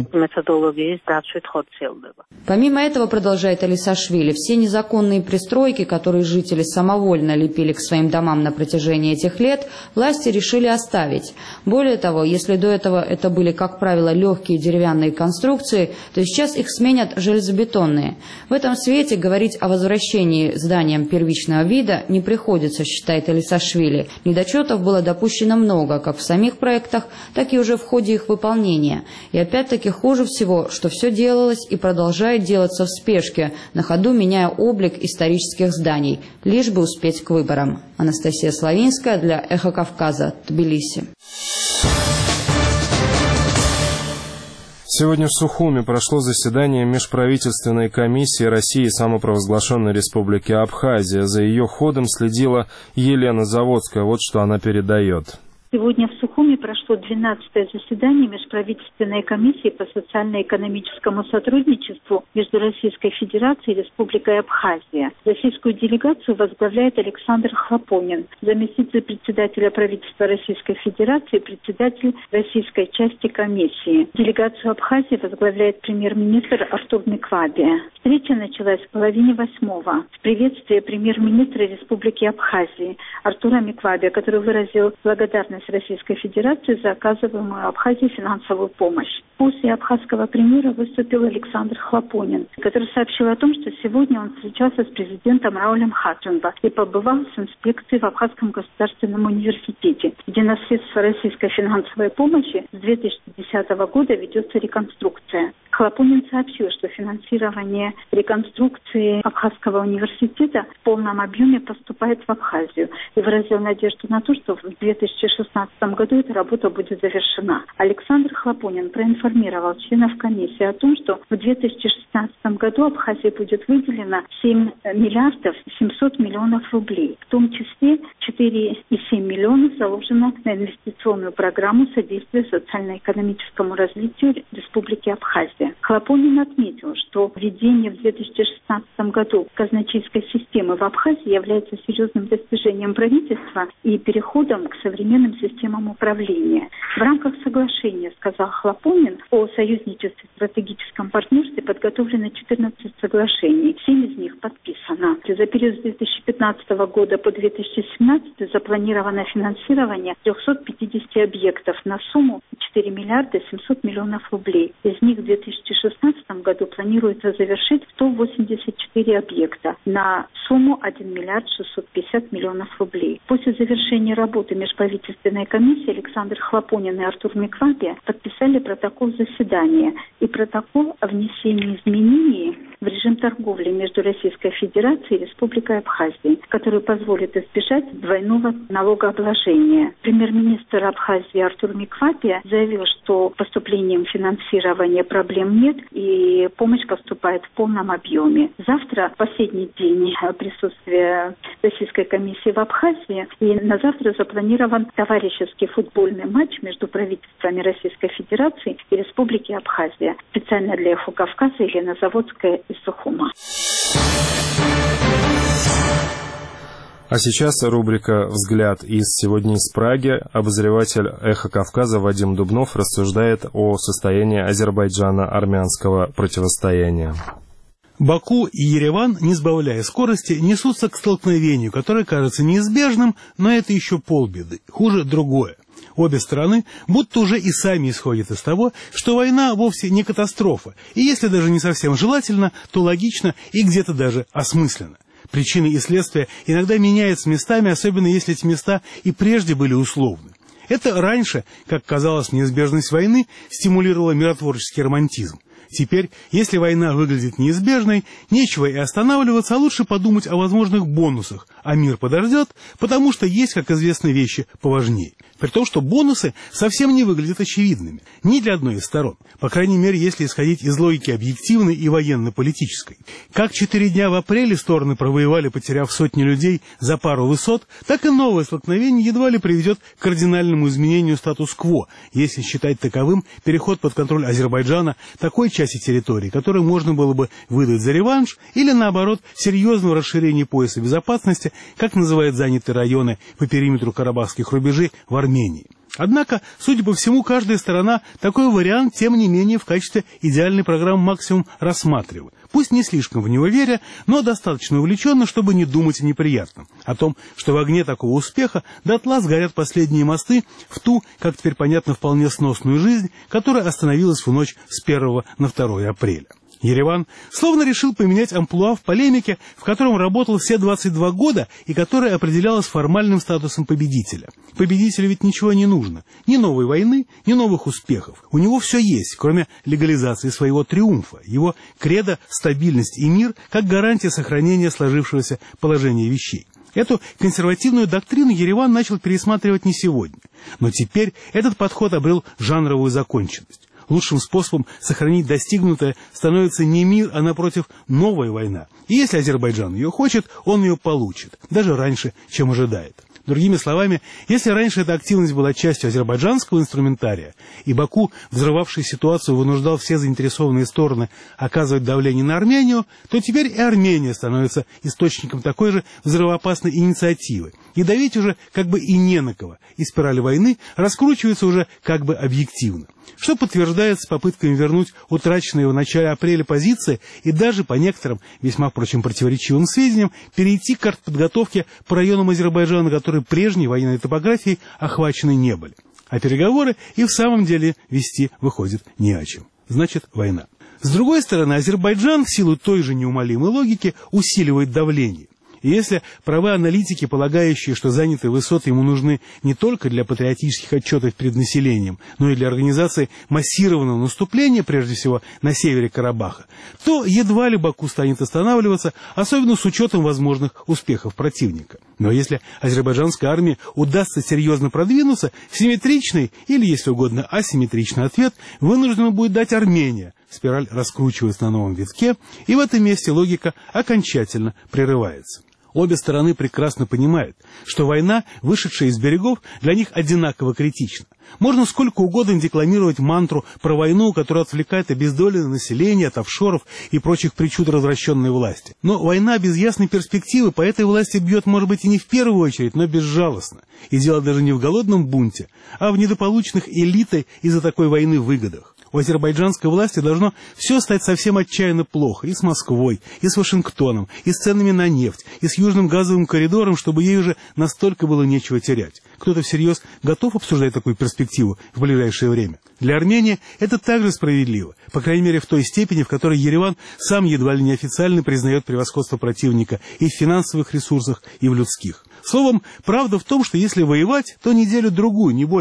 Помимо этого, продолжает Элисашвили, все незаконные пристройки, которые жители самовольно лепили к своим домам на протяжении этих лет, власти решили оставить. Более того, если до этого это были, как правило, легкие деревянные конструкции, то сейчас их сменят железобетонные. В этом свете говорить о возвращении зданиям первичного вида не приходится, считает Элисашвили. Недочетов было допущено много, как в самих проектах, так и уже в ходе их выполнения. И опять-таки хуже всего, что все делалось и продолжает делаться в спешке, на ходу меняя облик исторических зданий, лишь бы успеть к выборам. Анастасия Славинская для «Эхо Кавказа», Тбилиси. Сегодня в Сухуми прошло заседание межправительственной комиссии России и самопровозглашенной республики Абхазия. За ее ходом следила Елена Заводская. Вот что она передает. Сегодня в Сухуми прошло 12-е заседание Межправительственной комиссии по социально-экономическому сотрудничеству между Российской Федерацией и Республикой Абхазия. Российскую делегацию возглавляет Александр Хлопонин, заместитель председателя правительства Российской Федерации, председатель российской части комиссии. Делегацию Абхазии возглавляет премьер-министр Артур Микваби. Встреча началась в половине 8-го с приветствия премьер-министра Республики Абхазии Артура Микваби, который выразил благодарность Российской Федерации за оказываемую Абхазии финансовую помощь. После абхазского премьера выступил Александр Хлопонин, который сообщил о том, что сегодня он встречался с президентом Раулем Хатченбо и побывал с инспекцией в Абхазском государственном университете, где на средства российской финансовой помощи с 2010 года ведется реконструкция. Хлопонин сообщил, что финансирование реконструкции Абхазского университета в полном объеме поступает в Абхазию и выразил надежду на то, что в 2016 году эта работа будет завершена. Александр Хлопонин проинформировал членов комиссии о том, что в 2016 году Абхазии будет выделено 7 миллиардов 700 миллионов рублей. В том числе 4,7 миллионов заложено на инвестиционную программу содействия социально-экономическому развитию Республики Абхазия. Хлопонин отметил, что введение в 2016 году казначейской системы в Абхазии является серьезным достижением правительства и переходом к современным системам управления. В рамках соглашения, сказал Хлопонин, о союзничестве и стратегическом партнерстве подготовлено 14 соглашений. 7 из них подписано. За период с 2015 года по 2017 запланировано финансирование 350 объектов на сумму 4 миллиарда 700 миллионов рублей. Из них в 2016 году планируется завершить 184 объекта на сумму 1 миллиард 650 миллионов рублей. После завершения работы межправительственной комиссии Александр Хлопонин и Артур Микваби подписали протокол заседания и протокол о внесении изменений в режим торговли между Российской Федерацией и Республикой Абхазия, который позволит избежать двойного налогообложения. Премьер-министр Абхазии Артур Миквапия заявил, что поступлением финансирования проблем нет и помощь поступает в полном объеме. Завтра последний день присутствия Российской комиссии в Абхазии, и на завтра запланирован товарищеский футбольный матч между правительствами Российской Федерации и Республики Абхазия. Специально для «Эхо Кавказа» Елена Заводская из Сухума. А сейчас рубрика «Взгляд» сегодня из Праги. Обозреватель «Эхо Кавказа» Вадим Дубнов рассуждает о состоянии Азербайджано-армянского противостояния. Баку и Ереван, не сбавляя скорости, несутся к столкновению, которое кажется неизбежным, но это еще полбеды. Хуже другое. Обе стороны будто уже и сами исходят из того, что война вовсе не катастрофа, и если даже не совсем желательно, то логично и где-то даже осмысленно. Причины и следствия иногда меняются местами, особенно если эти места и прежде были условны. Это раньше, как казалось, неизбежность войны стимулировала миротворческий романтизм. Теперь, если война выглядит неизбежной, нечего и останавливаться, а лучше подумать о возможных бонусах, а мир подождет, потому что есть, как известно, вещи поважнее. При том, что бонусы совсем не выглядят очевидными, ни для одной из сторон, по крайней мере, если исходить из логики объективной и военно-политической. Как 4 дня в апреле стороны провоевали, потеряв сотни людей за пару высот, так и новое столкновение едва ли приведет к кардинальному изменению статус-кво, если считать таковым переход под контроль Азербайджана такой части территории, которую можно было бы выдать за реванш, или, наоборот, серьезного расширения пояса безопасности, как называют занятые районы по периметру карабахских рубежей в Армении. Однако, судя по всему, каждая сторона такой вариант, тем не менее, в качестве идеальной программы максимум рассматривает. Пусть не слишком в него веря, но достаточно увлеченно, чтобы не думать о неприятном. О том, что в огне такого успеха дотла сгорят последние мосты в ту, как теперь понятно, вполне сносную жизнь, которая остановилась в ночь с 1 на 2 апреля. Ереван словно решил поменять амплуа в полемике, в котором работал все 22 года и которая определялась формальным статусом победителя. Победителю ведь ничего не нужно. Ни новой войны, ни новых успехов. У него все есть, кроме легализации своего триумфа. Его кредо «стабильность и мир» как гарантия сохранения сложившегося положения вещей. Эту консервативную доктрину Ереван начал пересматривать не сегодня. Но теперь этот подход обрел жанровую законченность. Лучшим способом сохранить достигнутое становится не мир, а, напротив, новая война. И если Азербайджан ее хочет, он ее получит, даже раньше, чем ожидает. Другими словами, если раньше эта активность была частью азербайджанского инструментария, и Баку, взрывавший ситуацию, вынуждал все заинтересованные стороны оказывать давление на Армению, то теперь и Армения становится источником такой же взрывоопасной инициативы. И давить уже как бы и не на кого, и спираль войны раскручивается уже как бы объективно. Что подтверждается попытками вернуть утраченные в начале апреля позиции и даже, по некоторым, весьма, впрочем, противоречивым сведениям, перейти к артподготовке по районам Азербайджана, которые прежней военной топографией охвачены не были. А переговоры и в самом деле вести выходит не о чем. Значит, война. С другой стороны, Азербайджан в силу той же неумолимой логики усиливает давление. И если правы аналитики, полагающие, что занятые высоты ему нужны не только для патриотических отчетов перед населением, но и для организации массированного наступления, прежде всего на севере Карабаха, то едва ли Баку станет останавливаться, особенно с учетом возможных успехов противника. Но если азербайджанской армии удастся серьезно продвинуться, симметричный или, если угодно, асимметричный ответ вынуждена будет дать Армения. Спираль раскручивается на новом витке, и в этом месте логика окончательно прерывается. Обе стороны прекрасно понимают, что война, вышедшая из берегов, для них одинаково критична. Можно сколько угодно декламировать мантру про войну, которая отвлекает обездоленное население от офшоров и прочих причуд развращенной власти. Но война без ясной перспективы по этой власти бьет, может быть, и не в первую очередь, но безжалостно. И дело даже не в голодном бунте, а в недополученных элитой из-за такой войны выгодах. У азербайджанской власти должно все стать совсем отчаянно плохо и с Москвой, и с Вашингтоном, и с ценами на нефть, и с южным газовым коридором, чтобы ей уже настолько было нечего терять. Кто-то всерьез готов обсуждать такую перспективу в ближайшее время. Для Армении это также справедливо, по крайней мере в той степени, в которой Ереван сам едва ли неофициально признает превосходство противника и в финансовых ресурсах, и в людских. Словом, правда в том, что если воевать, то неделю-другую, не больше.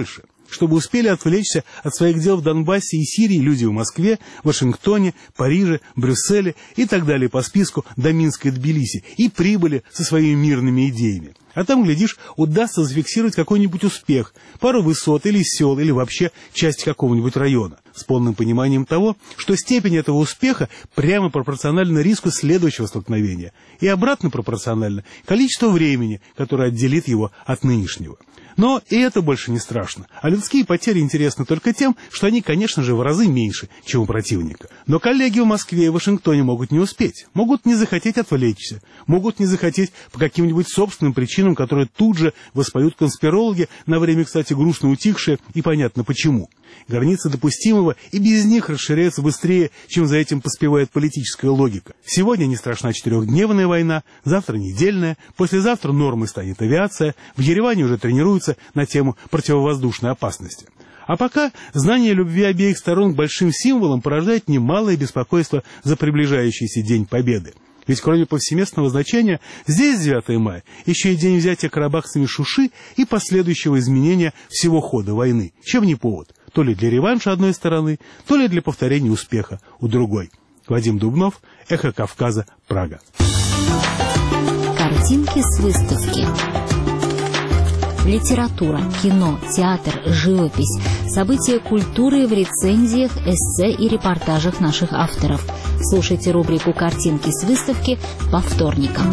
чтобы успели отвлечься от своих дел в Донбассе и Сирии люди в Москве, Вашингтоне, Париже, Брюсселе и так далее по списку до Минска и Тбилиси, и прибыли со своими мирными идеями. А там, глядишь, удастся зафиксировать какой-нибудь успех, пару высот или сел, или вообще часть какого-нибудь района, с полным пониманием того, что степень этого успеха прямо пропорциональна риску следующего столкновения, и обратно пропорционально количеству времени, которое отделит его от нынешнего. Но и это больше не страшно. А людские потери интересны только тем, что они, конечно же, в разы меньше, чем у противника. Но коллеги в Москве и Вашингтоне могут не успеть, могут не захотеть отвлечься, могут не захотеть по каким-нибудь собственным причинам, которые тут же воспоют конспирологи, на время, кстати, грустно утихшие, и понятно почему. Границы допустимого и без них расширяются быстрее, чем за этим поспевает политическая логика. Сегодня не страшна 4-дневная война, завтра недельная, послезавтра нормой станет авиация, в Ереване уже тренируются на тему противовоздушной опасности. А пока знание любви обеих сторон к большим символам порождает немалое беспокойство за приближающийся День Победы. Ведь кроме повсеместного значения, здесь 9 мая еще и день взятия карабахцами Шуши и последующего изменения всего хода войны. Чем не повод? То ли для реванша одной стороны, то ли для повторения успеха у другой. Вадим Дубнов, Эхо Кавказа, Прага. Картинки с выставки. Литература, кино, театр, живопись, события культуры в рецензиях, эссе и репортажах наших авторов. Слушайте рубрику «Картинки с выставки» по вторникам.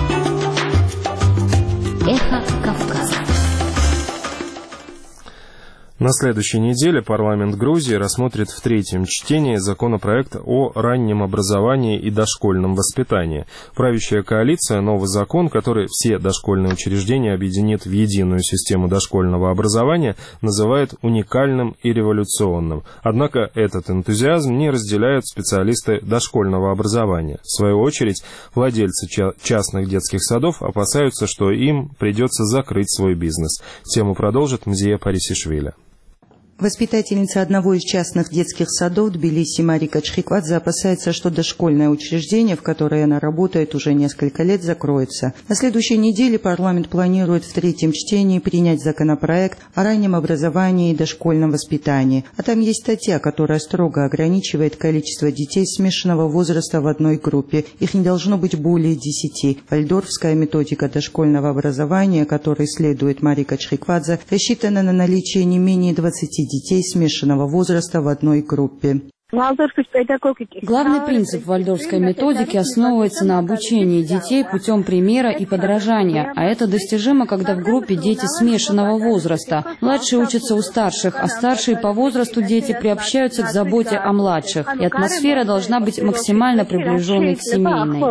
Эхо Кавказа. На следующей неделе парламент Грузии рассмотрит в третьем чтении законопроект о раннем образовании и дошкольном воспитании. Правящая коалиция новый закон, который все дошкольные учреждения объединит в единую систему дошкольного образования, называет уникальным и революционным. Однако этот энтузиазм не разделяют специалисты дошкольного образования. В свою очередь, владельцы частных детских садов опасаются, что им придется закрыть свой бизнес. Тему продолжит Мзия Парисишвили. Воспитательница одного из частных детских садов Тбилиси Марика Чхиквадзе опасается, что дошкольное учреждение, в которое она работает уже несколько лет, закроется. На следующей неделе парламент планирует в третьем чтении принять законопроект о раннем образовании и дошкольном воспитании. А там есть статья, которая строго ограничивает количество детей смешанного возраста в одной группе. Их не должно быть более 10. Вальдорфская методика дошкольного образования, которой следует Марика Чхиквадзе, рассчитана на наличие не менее 20 детей смешанного возраста в одной группе. Главный принцип вальдорфской методики основывается на обучении детей путем примера и подражания, а это достижимо, когда в группе дети смешанного возраста. Младшие учатся у старших, а старшие по возрасту дети приобщаются к заботе о младших, и атмосфера должна быть максимально приближенной к семейной.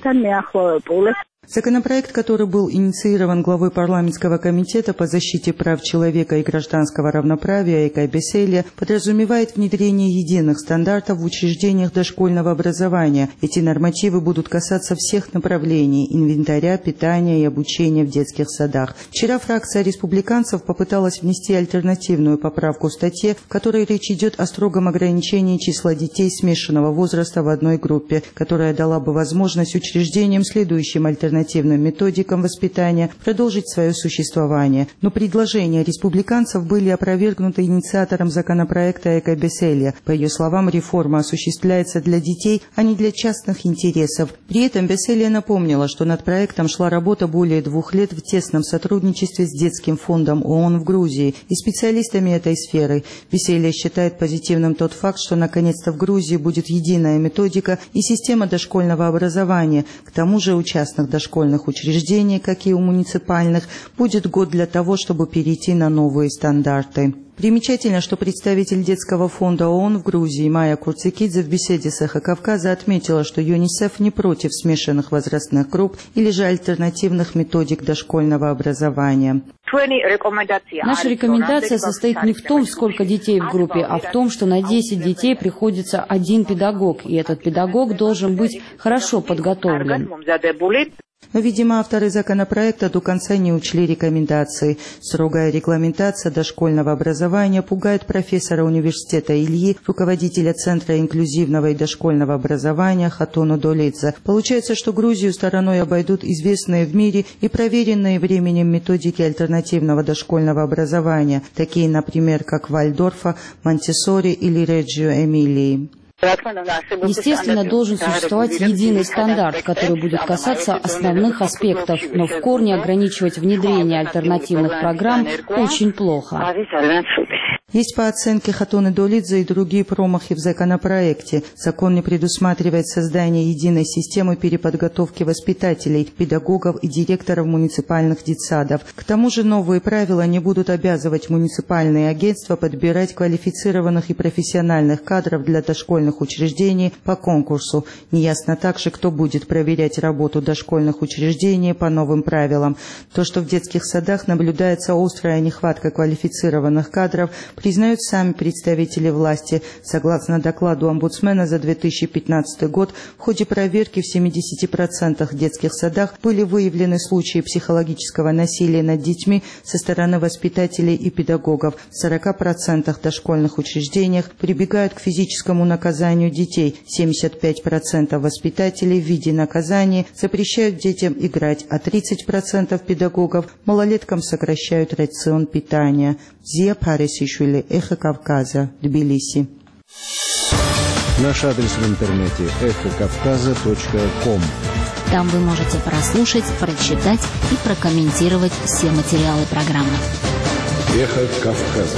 Законопроект, который был инициирован главой парламентского комитета по защите прав человека и гражданского равноправия Экай Беселия, подразумевает внедрение единых стандартов в учреждениях дошкольного образования. Эти нормативы будут касаться всех направлений – инвентаря, питания и обучения в детских садах. Вчера фракция республиканцев попыталась внести альтернативную поправку в статье, в которой речь идет о строгом ограничении числа детей смешанного возраста в одной группе, которая дала бы возможность учреждениям, следующим альтернативным методикам воспитания, продолжить свое существование. Но предложения республиканцев были опровергнуты инициатором законопроекта Экай Беселия. По ее словам, реформа осуществляется для детей, а не для частных интересов. При этом Беселия напомнила, что над проектом шла работа более 2 лет в тесном сотрудничестве с Детским фондом ООН в Грузии и специалистами этой сферы. Беселия считает позитивным тот факт, что наконец-то в Грузии будет единая методика и система дошкольного образования. К тому же у частных дошкольных учреждений, как и у муниципальных, будет год для того, чтобы перейти на новые стандарты. Примечательно, что представитель Детского фонда ООН в Грузии Майя Курцикидзе в беседе с Эхо Кавказа отметила, что ЮНИСЕФ не против смешанных возрастных групп или же альтернативных методик дошкольного образования. Наша рекомендация состоит не в том, сколько детей в группе, а в том, что на 10 детей приходится один педагог, и этот педагог должен быть хорошо подготовлен. Но, видимо, авторы законопроекта до конца не учли рекомендации. Строгая регламентация дошкольного образования пугает профессора университета Ильи, руководителя Центра инклюзивного и дошкольного образования Хатуну Долидзе. Получается, что Грузию стороной обойдут известные в мире и проверенные временем методики альтернативного дошкольного образования, такие, например, как Вальдорфа, Монтессори или Реджио Эмилии. Естественно, должен существовать единый стандарт, который будет касаться основных аспектов, но в корне ограничивать внедрение альтернативных программ очень плохо. Есть по оценке Хатуны Долидзе и другие промахи в законопроекте. Закон не предусматривает создание единой системы переподготовки воспитателей, педагогов и директоров муниципальных детсадов. К тому же новые правила не будут обязывать муниципальные агентства подбирать квалифицированных и профессиональных кадров для дошкольных учреждений по конкурсу. Неясно также, кто будет проверять работу дошкольных учреждений по новым правилам. То, что в детских садах наблюдается острая нехватка квалифицированных кадров, признают сами представители власти. Согласно докладу омбудсмена за 2015 год, в ходе проверки в 70% детских садах были выявлены случаи психологического насилия над детьми со стороны воспитателей и педагогов. В 40% дошкольных учреждениях прибегают к физическому наказанию детей. 75% воспитателей в виде наказания запрещают детям играть, а 30% педагогов малолеткам сокращают рацион питания. Зия Парисишвили, Эхо Кавказа, Тбилиси. Наш адрес в интернете эхокавказа.ком. Там вы можете прослушать, прочитать и прокомментировать все материалы программы. Эхо Кавказа.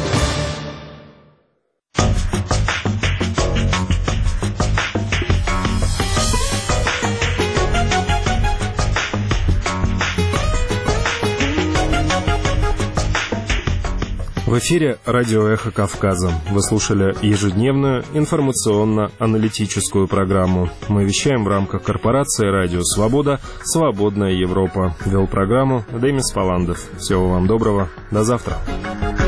В эфире радио «Эхо Кавказа». Вы слушали ежедневную информационно-аналитическую программу. Мы вещаем в рамках корпорации «Радио Свобода», «Свободная Европа». Вел программу Демис Паландов. Всего вам доброго. До завтра.